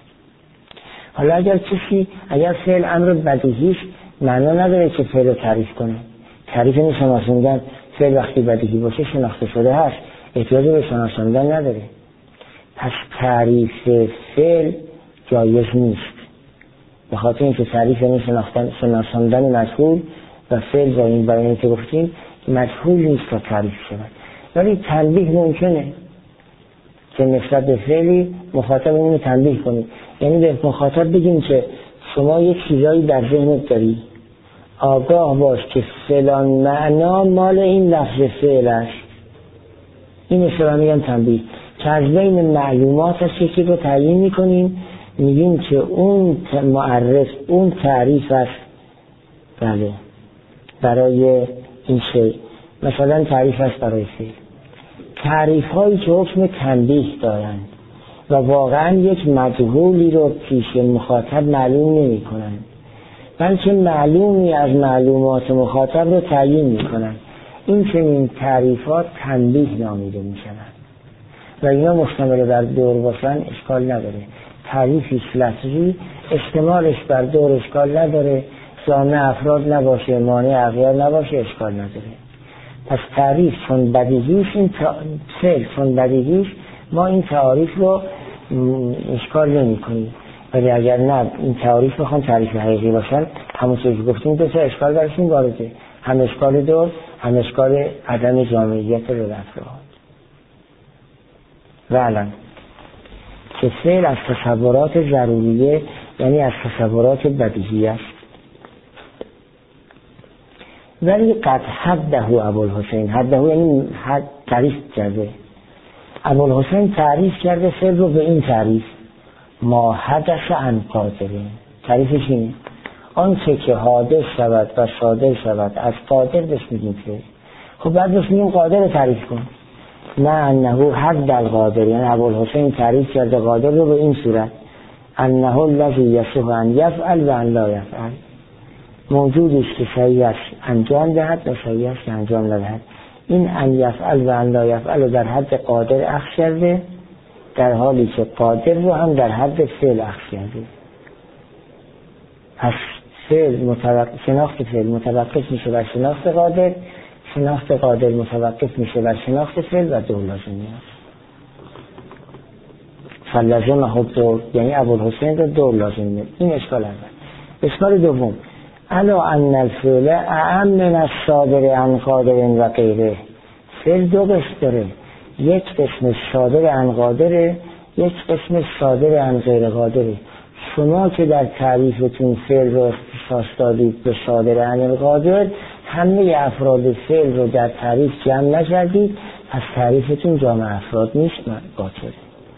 حالا اگر کسی اگر فعل امر بدیهی است، معنا نداره که فعل رو تعریف کنه. تعریف یعنی شناسوندن. فعل وقتی بدیهی باشه شناخته شده هست، احتیاج به شناسوندن نداره. پس تعریف فعل جایز نیست، به خاطر اینکه تعریف یعنی شناسوندن مجهول و فعل با این بیانی که گفتیم مجهول نیست تا تعریف شود. ولی تنبیه ممکنه که نسبت به فعلی مخاطب اینو تنبیه کنید، یعنی به مخاطب بگیم که شما یک چیزایی در ذهنت داری، آگاه باش که فلان معنا مال این لفظ فعل است. این اصطلاحاً میگن تنبیه، که از بین معلومات هست یکی رو تعیین میکنیم، میگیم که اون معرف اون تعریف است بله برای این شی. مثلا تعریف است برای فعل. تعریف هایی که حکم تنبیه دارند و واقعا یک مجهولی رو پیش مخاطب معلوم نمی کنند، بلکه معلومی از معلومات مخاطب رو تعیین می کنند، این چنین تعریفات تنبیه نامیده می شوند و اینا مشتمل بر دور باشن اشکال نداره. تعریفی لفظی اشتمالش بر دور اشکال نداره، جامع افراد نباشه، مانع اغیار نباشه اشکال نداره. پس تعریف چون بدیهیست، این فعل چون بدیهیست، ما این تعریف رو اشکال نمی کنیم. ولی اگر نه این تعریف بخوان تعریف حقیقی باشن، همون چیزی گفتیم دو تا اشکال درشون وارده، هم اشکال دور هم اشکال عدم جامعیت به افراد. و الان که فعل از تصورات ضروریه، یعنی از تصورات بدیهی است. ولی قد حده ابوالحسین، حده یعنی حد تعریف کرده. ابوالحسین تعریف کرده فعل رو به این تعریف: ما حدث عن قادرین. تعریفش اینه آنچه که حادث شود و صادر شود از قادر بهش میگیم فعل. خب بعد بهش میگیم قادر تعریف کن. نه انه حد القادر، یعنی ابوالحسین تعریف کرده قادر رو به این صورت: انه الذی یصح ان یفعل و ان لا یفعل، موجودی است که صحیح است انجام دهد و صحیح است که انجام ندهد. این ان یفعل و ان لا یفعل در حد قادر اخذ کرده، در حالی که قادر رو هم در حد فعل اخذ کرده. پس فعل متوقف، شناخت فعل متوقف میشه بر شناخت قادر، شناخت قادر متوقف میشه بر شناخت فعل و دور لازمی است. فلازم خود دور، یعنی ابوالحسین رو دور لازمی. این اشکال اول. اشکال دوم: الا ان الفعل اعم من الصادر عن قادر و غیره. فعل دو قسم داره، یک قسم صادر عن قادره، یک قسم صادر عن غیر قادره. شما که در تعریفتون فعل رو اختصاص دادید به صادر عن القادر، همه افراد فعل رو در تعریف جمع نکردید، پس تعریفتون جامع افراد نیست، باطله.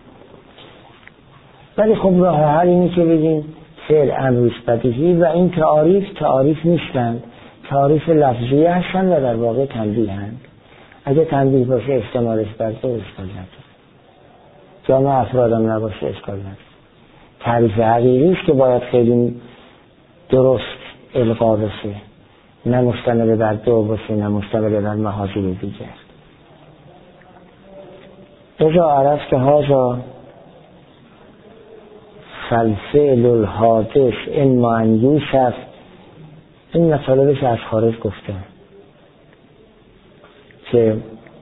ولی خب راه حل اینه که بگیم فعل امروز بدیهی و این تعاریف تعاریف نیستند، تعاریف لفظی هستند و در واقع تنبیه هستند. اگه تنبیه باشه احتمالش بر تو اشکال نداره، جامع افراد هم نباشه اشکال نداره. تعریف حقیقی است که باید خیلی درست القا بشه، نه مشتمل بر دو باشه، نه مشتمل بر محاذیر دیگر. اذا عرفت هذا فالفعل الحادث اما ان یوصف. این مطالبش از خارج گفته که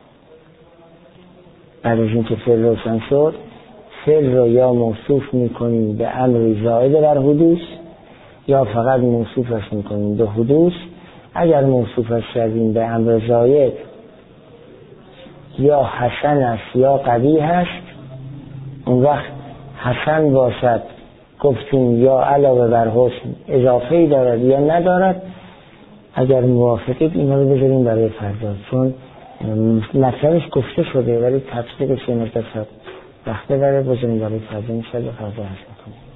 بعد از این که فعل روشن شد، فعل رو یا موصوف میکنیم به امر زائد بر حدوث یا فقط موصوفش میکنیم به حدوث. اگر موصوفش کردیم به امر زاید یا حسن است یا قبیح است، اون وقت حسن باشد گفتیم یا علاوه بر حسن اضافه ای دارد یا ندارد. اگر موافقید اینا رو بذاریم برای فردا، چون مطلبش گفته شده ولی تفسیرش یه مقدار وقت بره، بذاریم برای فردا. میشه فردا هست میکنیم.